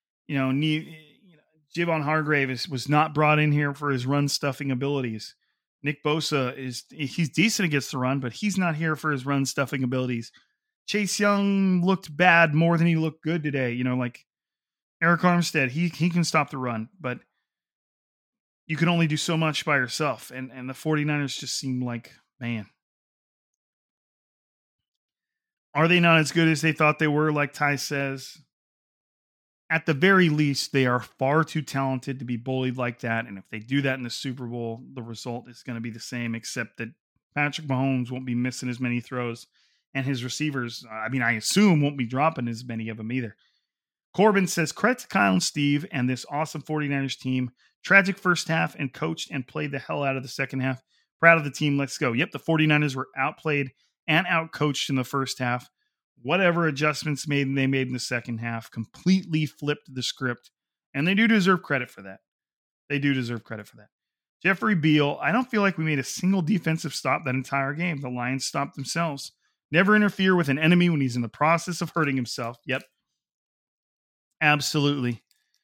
Javon Hargrave was not brought in here for his run stuffing abilities. Nick Bosa he's decent against the run, but he's not here for his run stuffing abilities. Chase Young looked bad more than he looked good today. Like Eric Armstead, he can stop the run, but you can only do so much by yourself. And the 49ers just seem like, man, are they not as good as they thought they were? Like Ty says, at the very least, they are far too talented to be bullied like that. And if they do that in the Super Bowl, the result is going to be the same, except that Patrick Mahomes won't be missing as many throws, and his receivers, I assume, won't be dropping as many of them either. Corbin says, credit to Kyle and Steve and this awesome 49ers team. Tragic first half and coached and played the hell out of the second half. Proud of the team. Let's go. Yep, the 49ers were outplayed and outcoached in the first half. Whatever adjustments they made in the second half completely flipped the script, and they do deserve credit for that. Jeffrey Beal, I don't feel like we made a single defensive stop that entire game. The Lions stopped themselves. Never interfere with an enemy when he's in the process of hurting himself. Yep. Absolutely.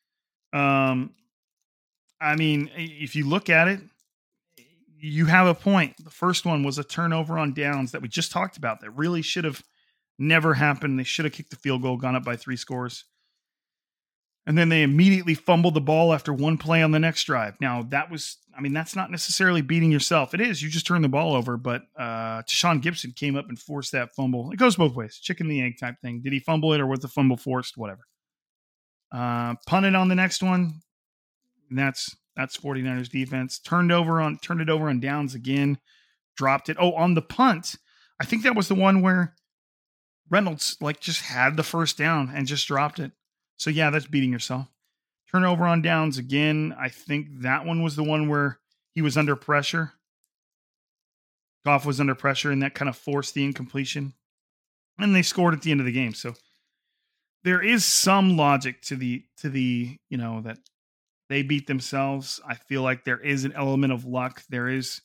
If you look at it, you have a point. The first one was a turnover on downs that we just talked about that really should have never happened. They should have kicked the field goal, gone up by 3 scores. And then they immediately fumbled the ball after one play on the next drive. Now, that's not necessarily beating yourself. It is. You just turn the ball over. But Tashawn Gibson came up and forced that fumble. It goes both ways. Chicken and the egg type thing. Did he fumble it, or was the fumble forced? Whatever. Punted on the next one. And that's 49ers defense. Turned it over on downs again. Dropped it. Oh, on the punt, I think that was the one where Reynolds just had the first down and just dropped it. So yeah, that's beating yourself. Turnover on downs again. I think that one was the one where he was under pressure. Goff was under pressure, and that kind of forced the incompletion. And they scored at the end of the game. So there is some logic to the that they beat themselves. I feel like there is an element of luck. There is,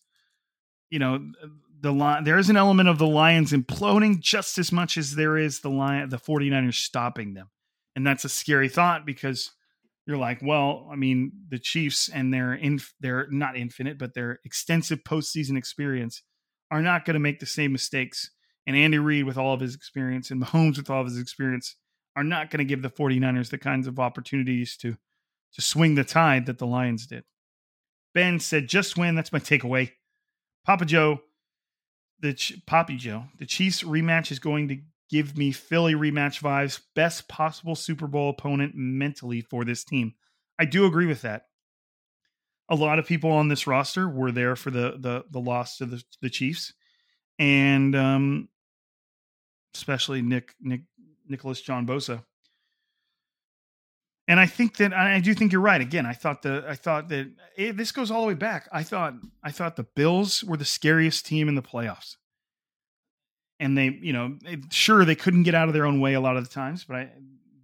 there is an element of the Lions imploding just as much as there is the 49ers stopping them. And that's a scary thought, because you're like, the Chiefs and their not infinite, but their extensive postseason experience are not going to make the same mistakes. And Andy Reid, with all of his experience, and Mahomes with all of his experience, are not going to give the 49ers the kinds of opportunities to swing the tide that the Lions did. Ben said, just win. That's my takeaway. Poppy Joe, the Chiefs rematch is going to give me Philly rematch vibes. Best possible Super Bowl opponent mentally for this team. I do agree with that. A lot of people on this roster were there for the loss to the Chiefs, and especially Nicholas John Bosa. And I do think you're right. Again, I thought that this goes all the way back. I thought the Bills were the scariest team in the playoffs. And they, sure, they couldn't get out of their own way a lot of the times, but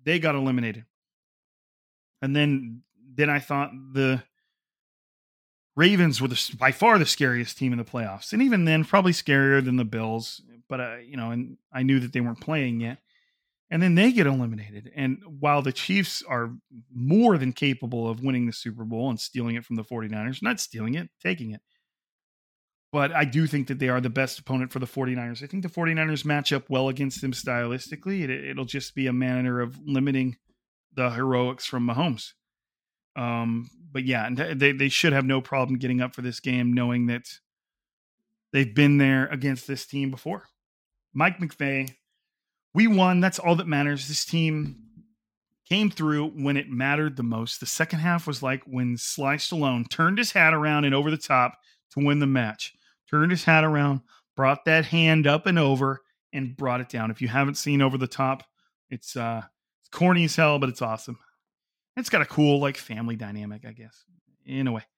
they got eliminated. And then I thought the Ravens were by far the scariest team in the playoffs. And even then, probably scarier than the Bills. But, and I knew that they weren't playing yet. And then they get eliminated. And while the Chiefs are more than capable of winning the Super Bowl and stealing it from the 49ers, not stealing it, taking it. But I do think that they are the best opponent for the 49ers. I think the 49ers match up well against them stylistically. It'll just be a matter of limiting the heroics from Mahomes. But yeah, they should have no problem getting up for this game, knowing that they've been there against this team before. Mike McVay, we won. That's all that matters. This team came through when it mattered the most. The second half was like when Sly Stallone turned his hat around and over the top to win the match. Turned his hat around, brought that hand up and over, and brought it down. If you haven't seen Over the Top, it's corny as hell, but it's awesome. It's got a cool like family dynamic, I guess, in a way.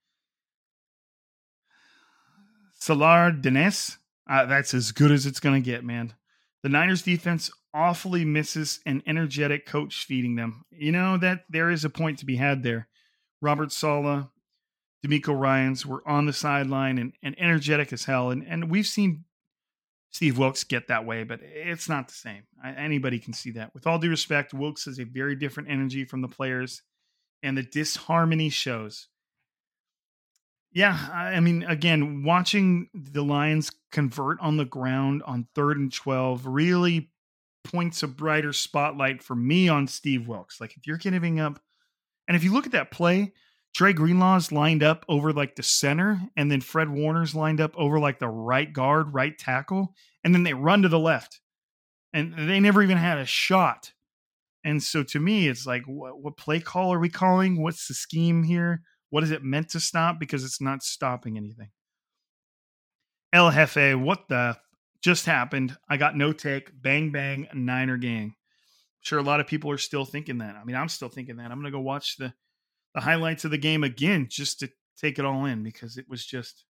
Salar Dines, that's as good as it's going to get, man. The Niners defense awfully misses an energetic coach feeding them. You know that there is a point to be had there. Robert Saleh, D'Amico Ryans were on the sideline and energetic as hell. And we've seen Steve Wilkes get that way, but it's not the same. Anybody can see that. With all due respect, Wilkes has a very different energy from the players, and the disharmony shows. Yeah, I mean, again, watching the Lions convert on the ground on 3rd and 12 really points a brighter spotlight for me on Steve Wilkes. Like, if you're giving up, and if you look at that play, Dre Greenlaw's lined up over like the center, and then Fred Warner's lined up over like the right guard, right tackle, and then they run to the left, and they never even had a shot. And so to me, it's like, what play call are we calling? What's the scheme here? What is it meant to stop? Because it's not stopping anything. El Jefe, what the just happened? I got no take. Bang, bang, Niner gang. Sure, a lot of people are still thinking that. I mean, I'm still thinking that. I'm going to go watch the highlights of the game again just to take it all in, because it was just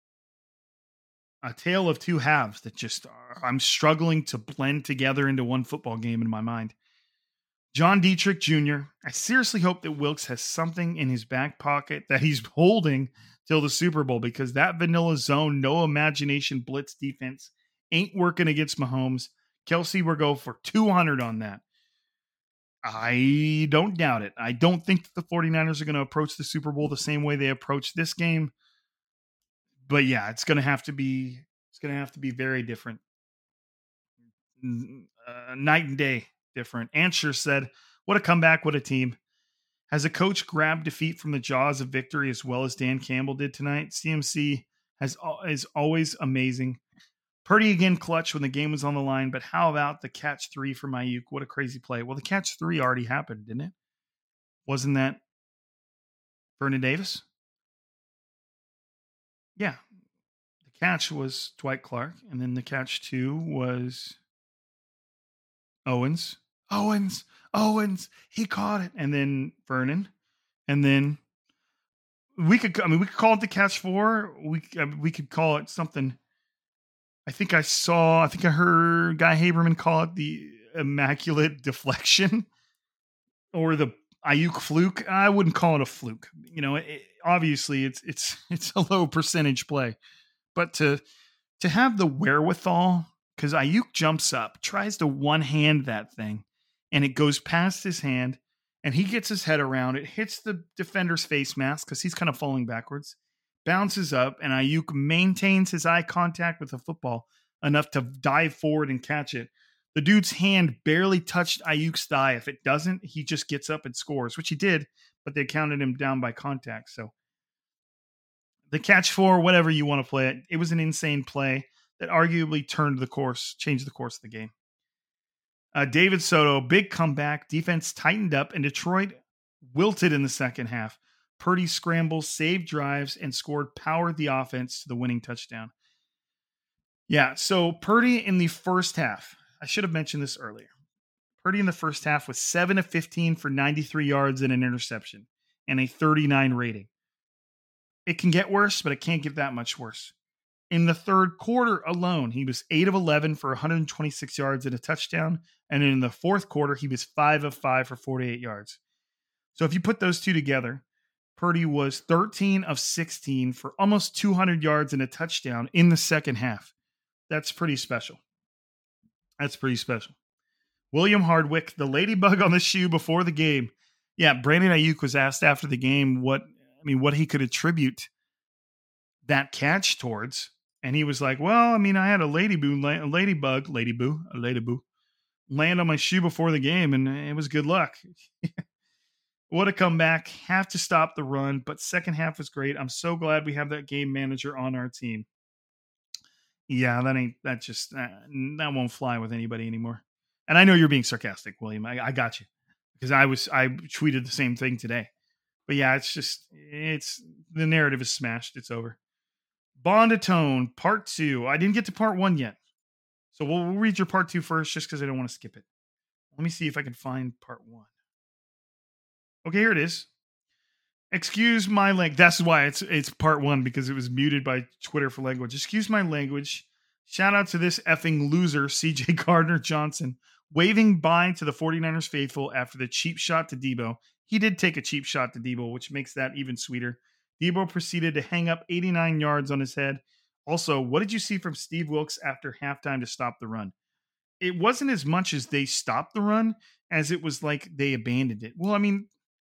a tale of two halves that just I'm struggling to blend together into one football game in my mind. John Dietrich Jr., I seriously hope that Wilkes has something in his back pocket that he's holding till the Super Bowl, because that vanilla zone, no imagination blitz defense ain't working against Mahomes. Kelsey will go for 200 on that. I don't doubt it. I don't think that the 49ers are going to approach the Super Bowl the same way they approached this game. But yeah, it's going to have to be very different. Night and day different. Ansher said, "What a comeback, what a team. Has a coach grabbed defeat from the jaws of victory as well as Dan Campbell did tonight? CMC is always amazing. Purdy again clutch when the game was on the line, but how about the catch 3 from Ayuk? What a crazy play." Well, the catch 3 already happened, didn't it? Wasn't that Vernon Davis? Yeah. The catch was Dwight Clark, and then the catch 2 was Owens. He caught it. And then Vernon. And then we could call it the catch 4. We could call it something. I think I heard Guy Haberman call it the immaculate deflection or the Ayuk fluke. I wouldn't call it a fluke. You know, obviously it's a low percentage play, but to have the wherewithal, because Ayuk jumps up, tries to one hand that thing, and it goes past his hand, and he gets his head around it, hits the defender's face mask because he's kind of falling backwards, bounces up, and Ayuk maintains his eye contact with the football enough to dive forward and catch it. The dude's hand barely touched Ayuk's thigh. If it doesn't, he just gets up and scores, which he did, but they counted him down by contact. So the catch 4, whatever you want to play it, it was an insane play that arguably changed the course of the game. David Soto, big comeback. Defense tightened up, and Detroit wilted in the second half. Purdy scrambles, saved drives, and powered the offense to the winning touchdown. Yeah, so Purdy in the first half, I should have mentioned this earlier. Purdy in the first half was 7 of 15 for 93 yards and an interception and a 39 rating. It can get worse, but it can't get that much worse. In the third quarter alone, he was 8 of 11 for 126 yards and a touchdown. And in the fourth quarter, he was 5 of 5 for 48 yards. So if you put those two together, Purdy was 13 of 16 for almost 200 yards and a touchdown in the second half. That's pretty special. That's pretty special. William Hardwick, the ladybug on the shoe before the game. Yeah, Brandon Ayuk was asked after the game what he could attribute that catch towards. And he was like, well, I mean, I had a ladybug land on my shoe before the game, and it was good luck. What a comeback. Have to stop the run, but second half was great. I'm so glad we have that game manager on our team. Yeah, that won't fly with anybody anymore. And I know you're being sarcastic, William. I got you. Because I tweeted the same thing today. But yeah, it's the narrative is smashed. It's over. Bond a Tone, part 2. I didn't get to part 1 yet. So we'll read your part 2 first, just because I don't want to skip it. Let me see if I can find part 1. Okay, here it is. Excuse my language. That's why it's part 1, because it was muted by Twitter for language. Excuse my language. Shout out to this effing loser, CJ Gardner-Johnson, waving bye to the 49ers faithful after the cheap shot to Debo. He did take a cheap shot to Debo, which makes that even sweeter. Debo proceeded to hang up 89 yards on his head. Also, what did you see from Steve Wilks after halftime to stop the run? It wasn't as much as they stopped the run as it was like they abandoned it. Well, I mean,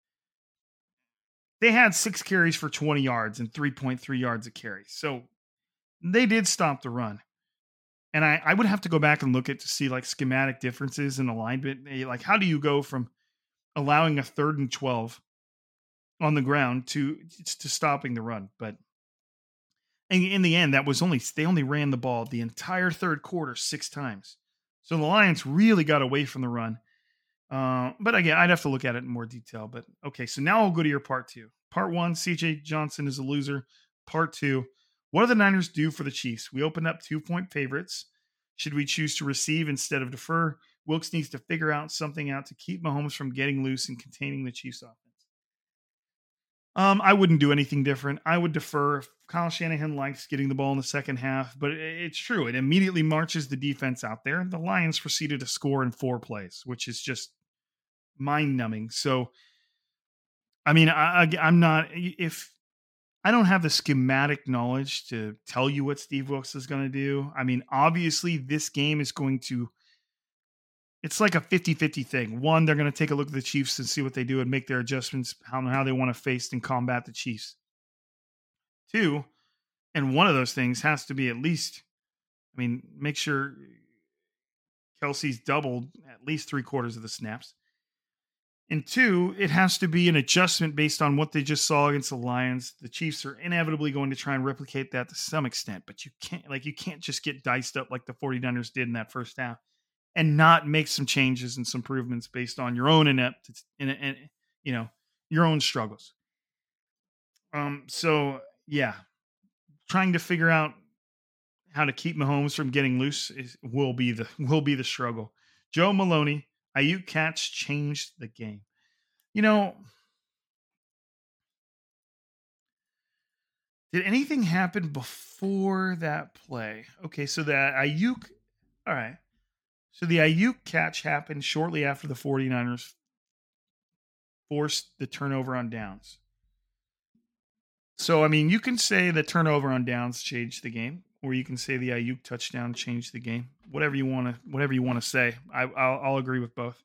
they had 6 carries for 20 yards and 3.3 yards a carry. So they did stop the run. And I would have to go back and look at to see like schematic differences in alignment. Like, how do you go from allowing a 3rd and 12 on the ground to stopping the run? But in the end, they only ran the ball the entire third quarter 6 times. So the Lions really got away from the run. But again, I'd have to look at it in more detail. But okay, so now I'll go to your part 2. Part 1, CJ Johnson is a loser. Part 2, what do the Niners do for the Chiefs? We opened up 2-point favorites. Should we choose to receive instead of defer? Wilks needs to figure out something to keep Mahomes from getting loose and containing the Chiefs offense. I wouldn't do anything different. I would defer. Kyle Shanahan likes getting the ball in the second half, but it's true. It immediately marches the defense out there. The Lions proceeded to score in 4 plays, which is just mind-numbing. So, I mean, I'm not... If I don't have the schematic knowledge to tell you what Steve Wilks is going to do. I mean, obviously, this game is going to... It's like a 50-50 thing. One, they're going to take a look at the Chiefs and see what they do and make their adjustments, how they want to face and combat the Chiefs. 2, and one of those things has to be at least, I mean, make sure Kelsey's doubled at least 3/4 of the snaps. And 2, it has to be an adjustment based on what they just saw against the Lions. The Chiefs are inevitably going to try and replicate that to some extent, but you can't just get diced up like the 49ers did in that first half and not make some changes and some improvements based on your own your own struggles. So yeah, trying to figure out how to keep Mahomes from getting loose will be the struggle. Joe Maloney, Ayuk catch changed the game. Did anything happen before that play? Okay, so that Ayuk, all right. So the Ayuk catch happened shortly after the 49ers forced the turnover on downs. So, I mean, you can say the turnover on downs changed the game, or you can say the Ayuk touchdown changed the game. Whatever you want to say. I'll agree with both.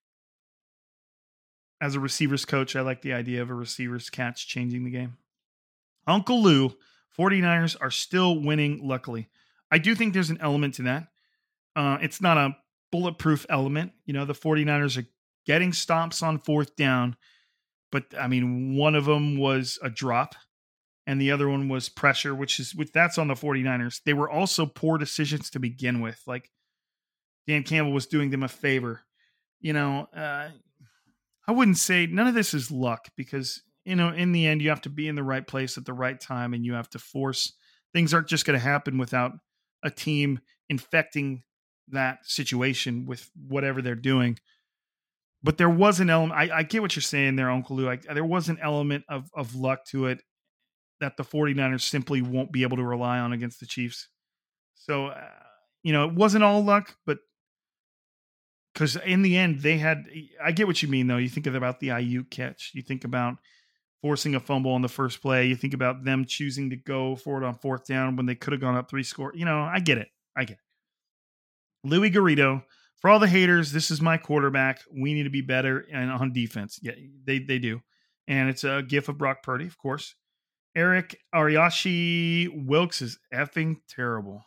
As a receivers coach, I like the idea of a receiver's catch changing the game. Uncle Lou, 49ers are still winning, luckily. I do think there's an element to that. It's not a bulletproof element. The 49ers are getting stops on 4th down, but I mean, one of them was a drop and the other one was pressure, which that's on the 49ers. They were also poor decisions to begin with. Like Dan Campbell was doing them a favor. I wouldn't say none of this is luck because, in the end, you have to be in the right place at the right time and you have to force. Things aren't just going to happen without a team infecting that situation with whatever they're doing. But there was an element. I get what you're saying there, Uncle Lou. There was an element of luck to it. that the 49ers simply won't be able to rely on against the Chiefs. So, it wasn't all luck, but because in the end I get what you mean though. You think about the Ayuk catch. You think about forcing a fumble on the first play. You think about them choosing to go for it on fourth down when they could have gone up 3 score. I get it. Louis Garrido, for all the haters, this is my quarterback. We need to be better and on defense. Yeah, they do. And it's a gif of Brock Purdy, of course. Eric Ariashi Wilkes is effing terrible.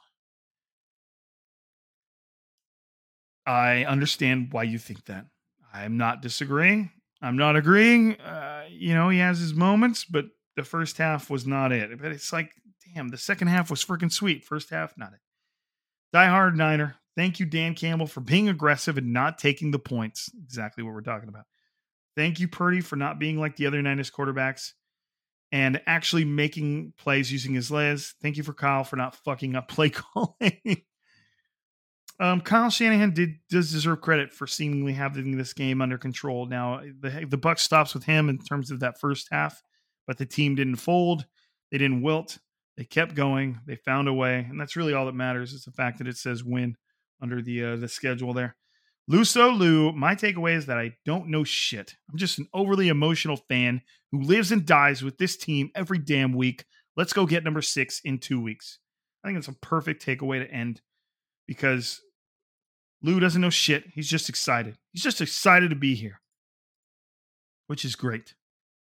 I understand why you think that. I'm not disagreeing. I'm not agreeing. He has his moments, but the first half was not it. But it's like, damn, the second half was freaking sweet. First half, not it. Die Hard Niner. Thank you, Dan Campbell, for being aggressive and not taking the points. Exactly what we're talking about. Thank you, Purdy, for not being like the other Niners quarterbacks and actually making plays using his legs. Thank you for Kyle for not fucking up play calling. Kyle Shanahan does deserve credit for seemingly having this game under control. Now, the buck stops with him in terms of that first half, but the team didn't fold. They didn't wilt. They kept going. They found a way, and that's really all that matters is the fact that it says win under the schedule there. Luso Lou, my takeaway is that I don't know shit. I'm just an overly emotional fan who lives and dies with this team every damn week. Let's go get number 6 in 2 weeks. I think it's a perfect takeaway to end because Lou doesn't know shit. He's just excited. He's just excited to be here, which is great.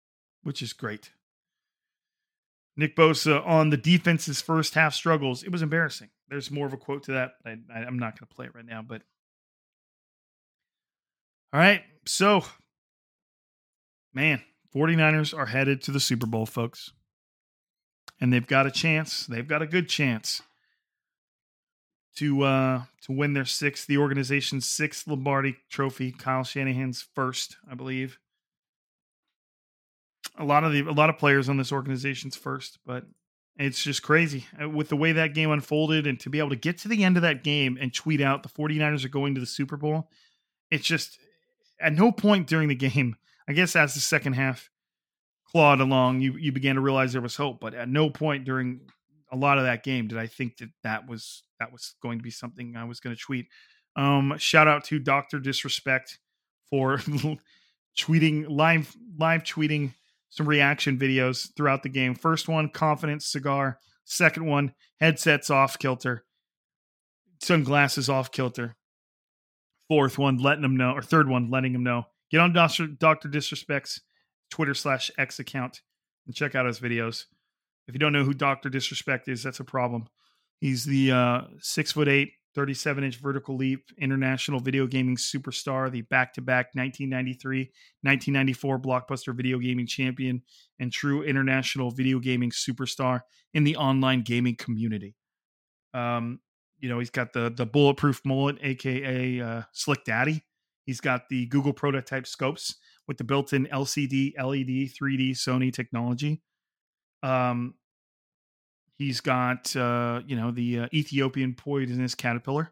Nick Bosa on the defense's first half struggles. It was embarrassing. There's more of a quote to that. I'm not going to play it right now, but all right. So, man, 49ers are headed to the Super Bowl, folks. And they've got a chance. They've got a good chance to win their the organization's 6th Lombardi trophy. Kyle Shanahan's first, I believe. A lot of players on this organization's first, but it's just crazy with the way that game unfolded and to be able to get to the end of that game and tweet out the 49ers are going to the Super Bowl. It's just at no point during the game, I guess as the second half clawed along, you began to realize there was hope, but at no point during a lot of that game did I think that was going to be something I was going to tweet. Shout out to Dr. Disrespect for tweeting live tweeting some reaction videos throughout the game. First one, confidence cigar. Second one, headsets off kilter. Sunglasses off kilter. Fourth one, letting him know, or third one, letting him know. Get on Dr. Disrespect's Twitter/X account and check out his videos. If you don't know who Dr. Disrespect is, that's a problem. He's the 6'8", 37-inch vertical leap international video gaming superstar, the back-to-back 1993, 1994 blockbuster video gaming champion, and true international video gaming superstar in the online gaming community. He's got the bulletproof mullet, aka Slick Daddy. He's got the Google prototype scopes with the built-in LCD, LED, 3D Sony technology. He's got, the Ethiopian poisonous caterpillar.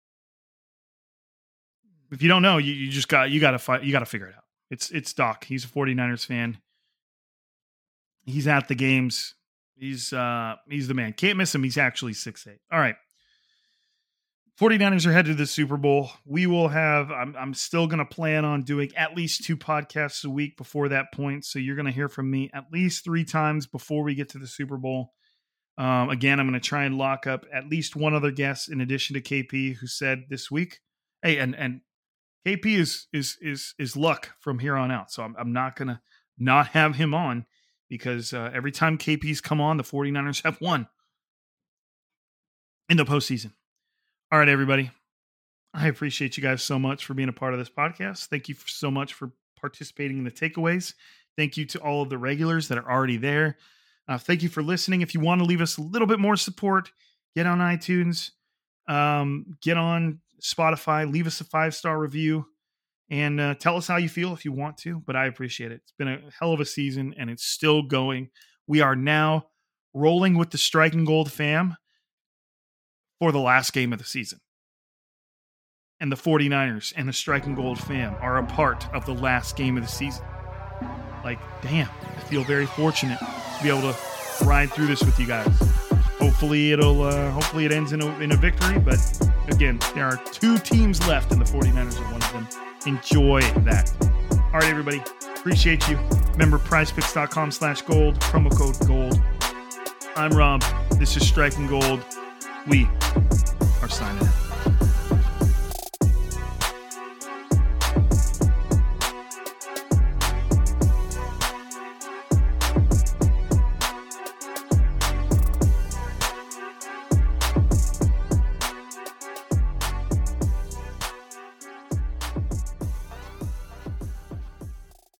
If you don't know, you got to figure it out. It's Doc. He's a 49ers fan. He's at the games. He's the man. Can't miss him. He's actually 6'8". All right. 49ers are headed to the Super Bowl. We will have, I'm still going to plan on doing at least 2 podcasts a week before that point. So you're going to hear from me at least 3 times before we get to the Super Bowl. Again, I'm going to try and lock up at least one other guest in addition to KP, who said this week, hey, and KP is luck from here on out. So I'm not going to not have him on because every time KP's come on, the 49ers have won in the postseason. All right, everybody. I appreciate you guys so much for being a part of this podcast. Thank you so much for participating in the takeaways. Thank you to all of the regulars that are already there. Thank you for listening. If you want to leave us a little bit more support, get on iTunes, get on Spotify, leave us a 5-star review, and tell us how you feel if you want to. But I appreciate it. It's been a hell of a season, and it's still going. We are now rolling with the Striking Gold fam for the last game of the season. And the 49ers and the Striking Gold fam are a part of the last game of the season. Like, damn, I feel very fortunate to be able to ride through this with you guys. Hopefully it ends in a victory. But again, there are 2 teams left, and the 49ers are one of them. Enjoy that. All right, everybody. Appreciate you. Remember, prizepicks.com/gold, promo code GOLD. I'm Rob. This is Striking Gold. We are signing out.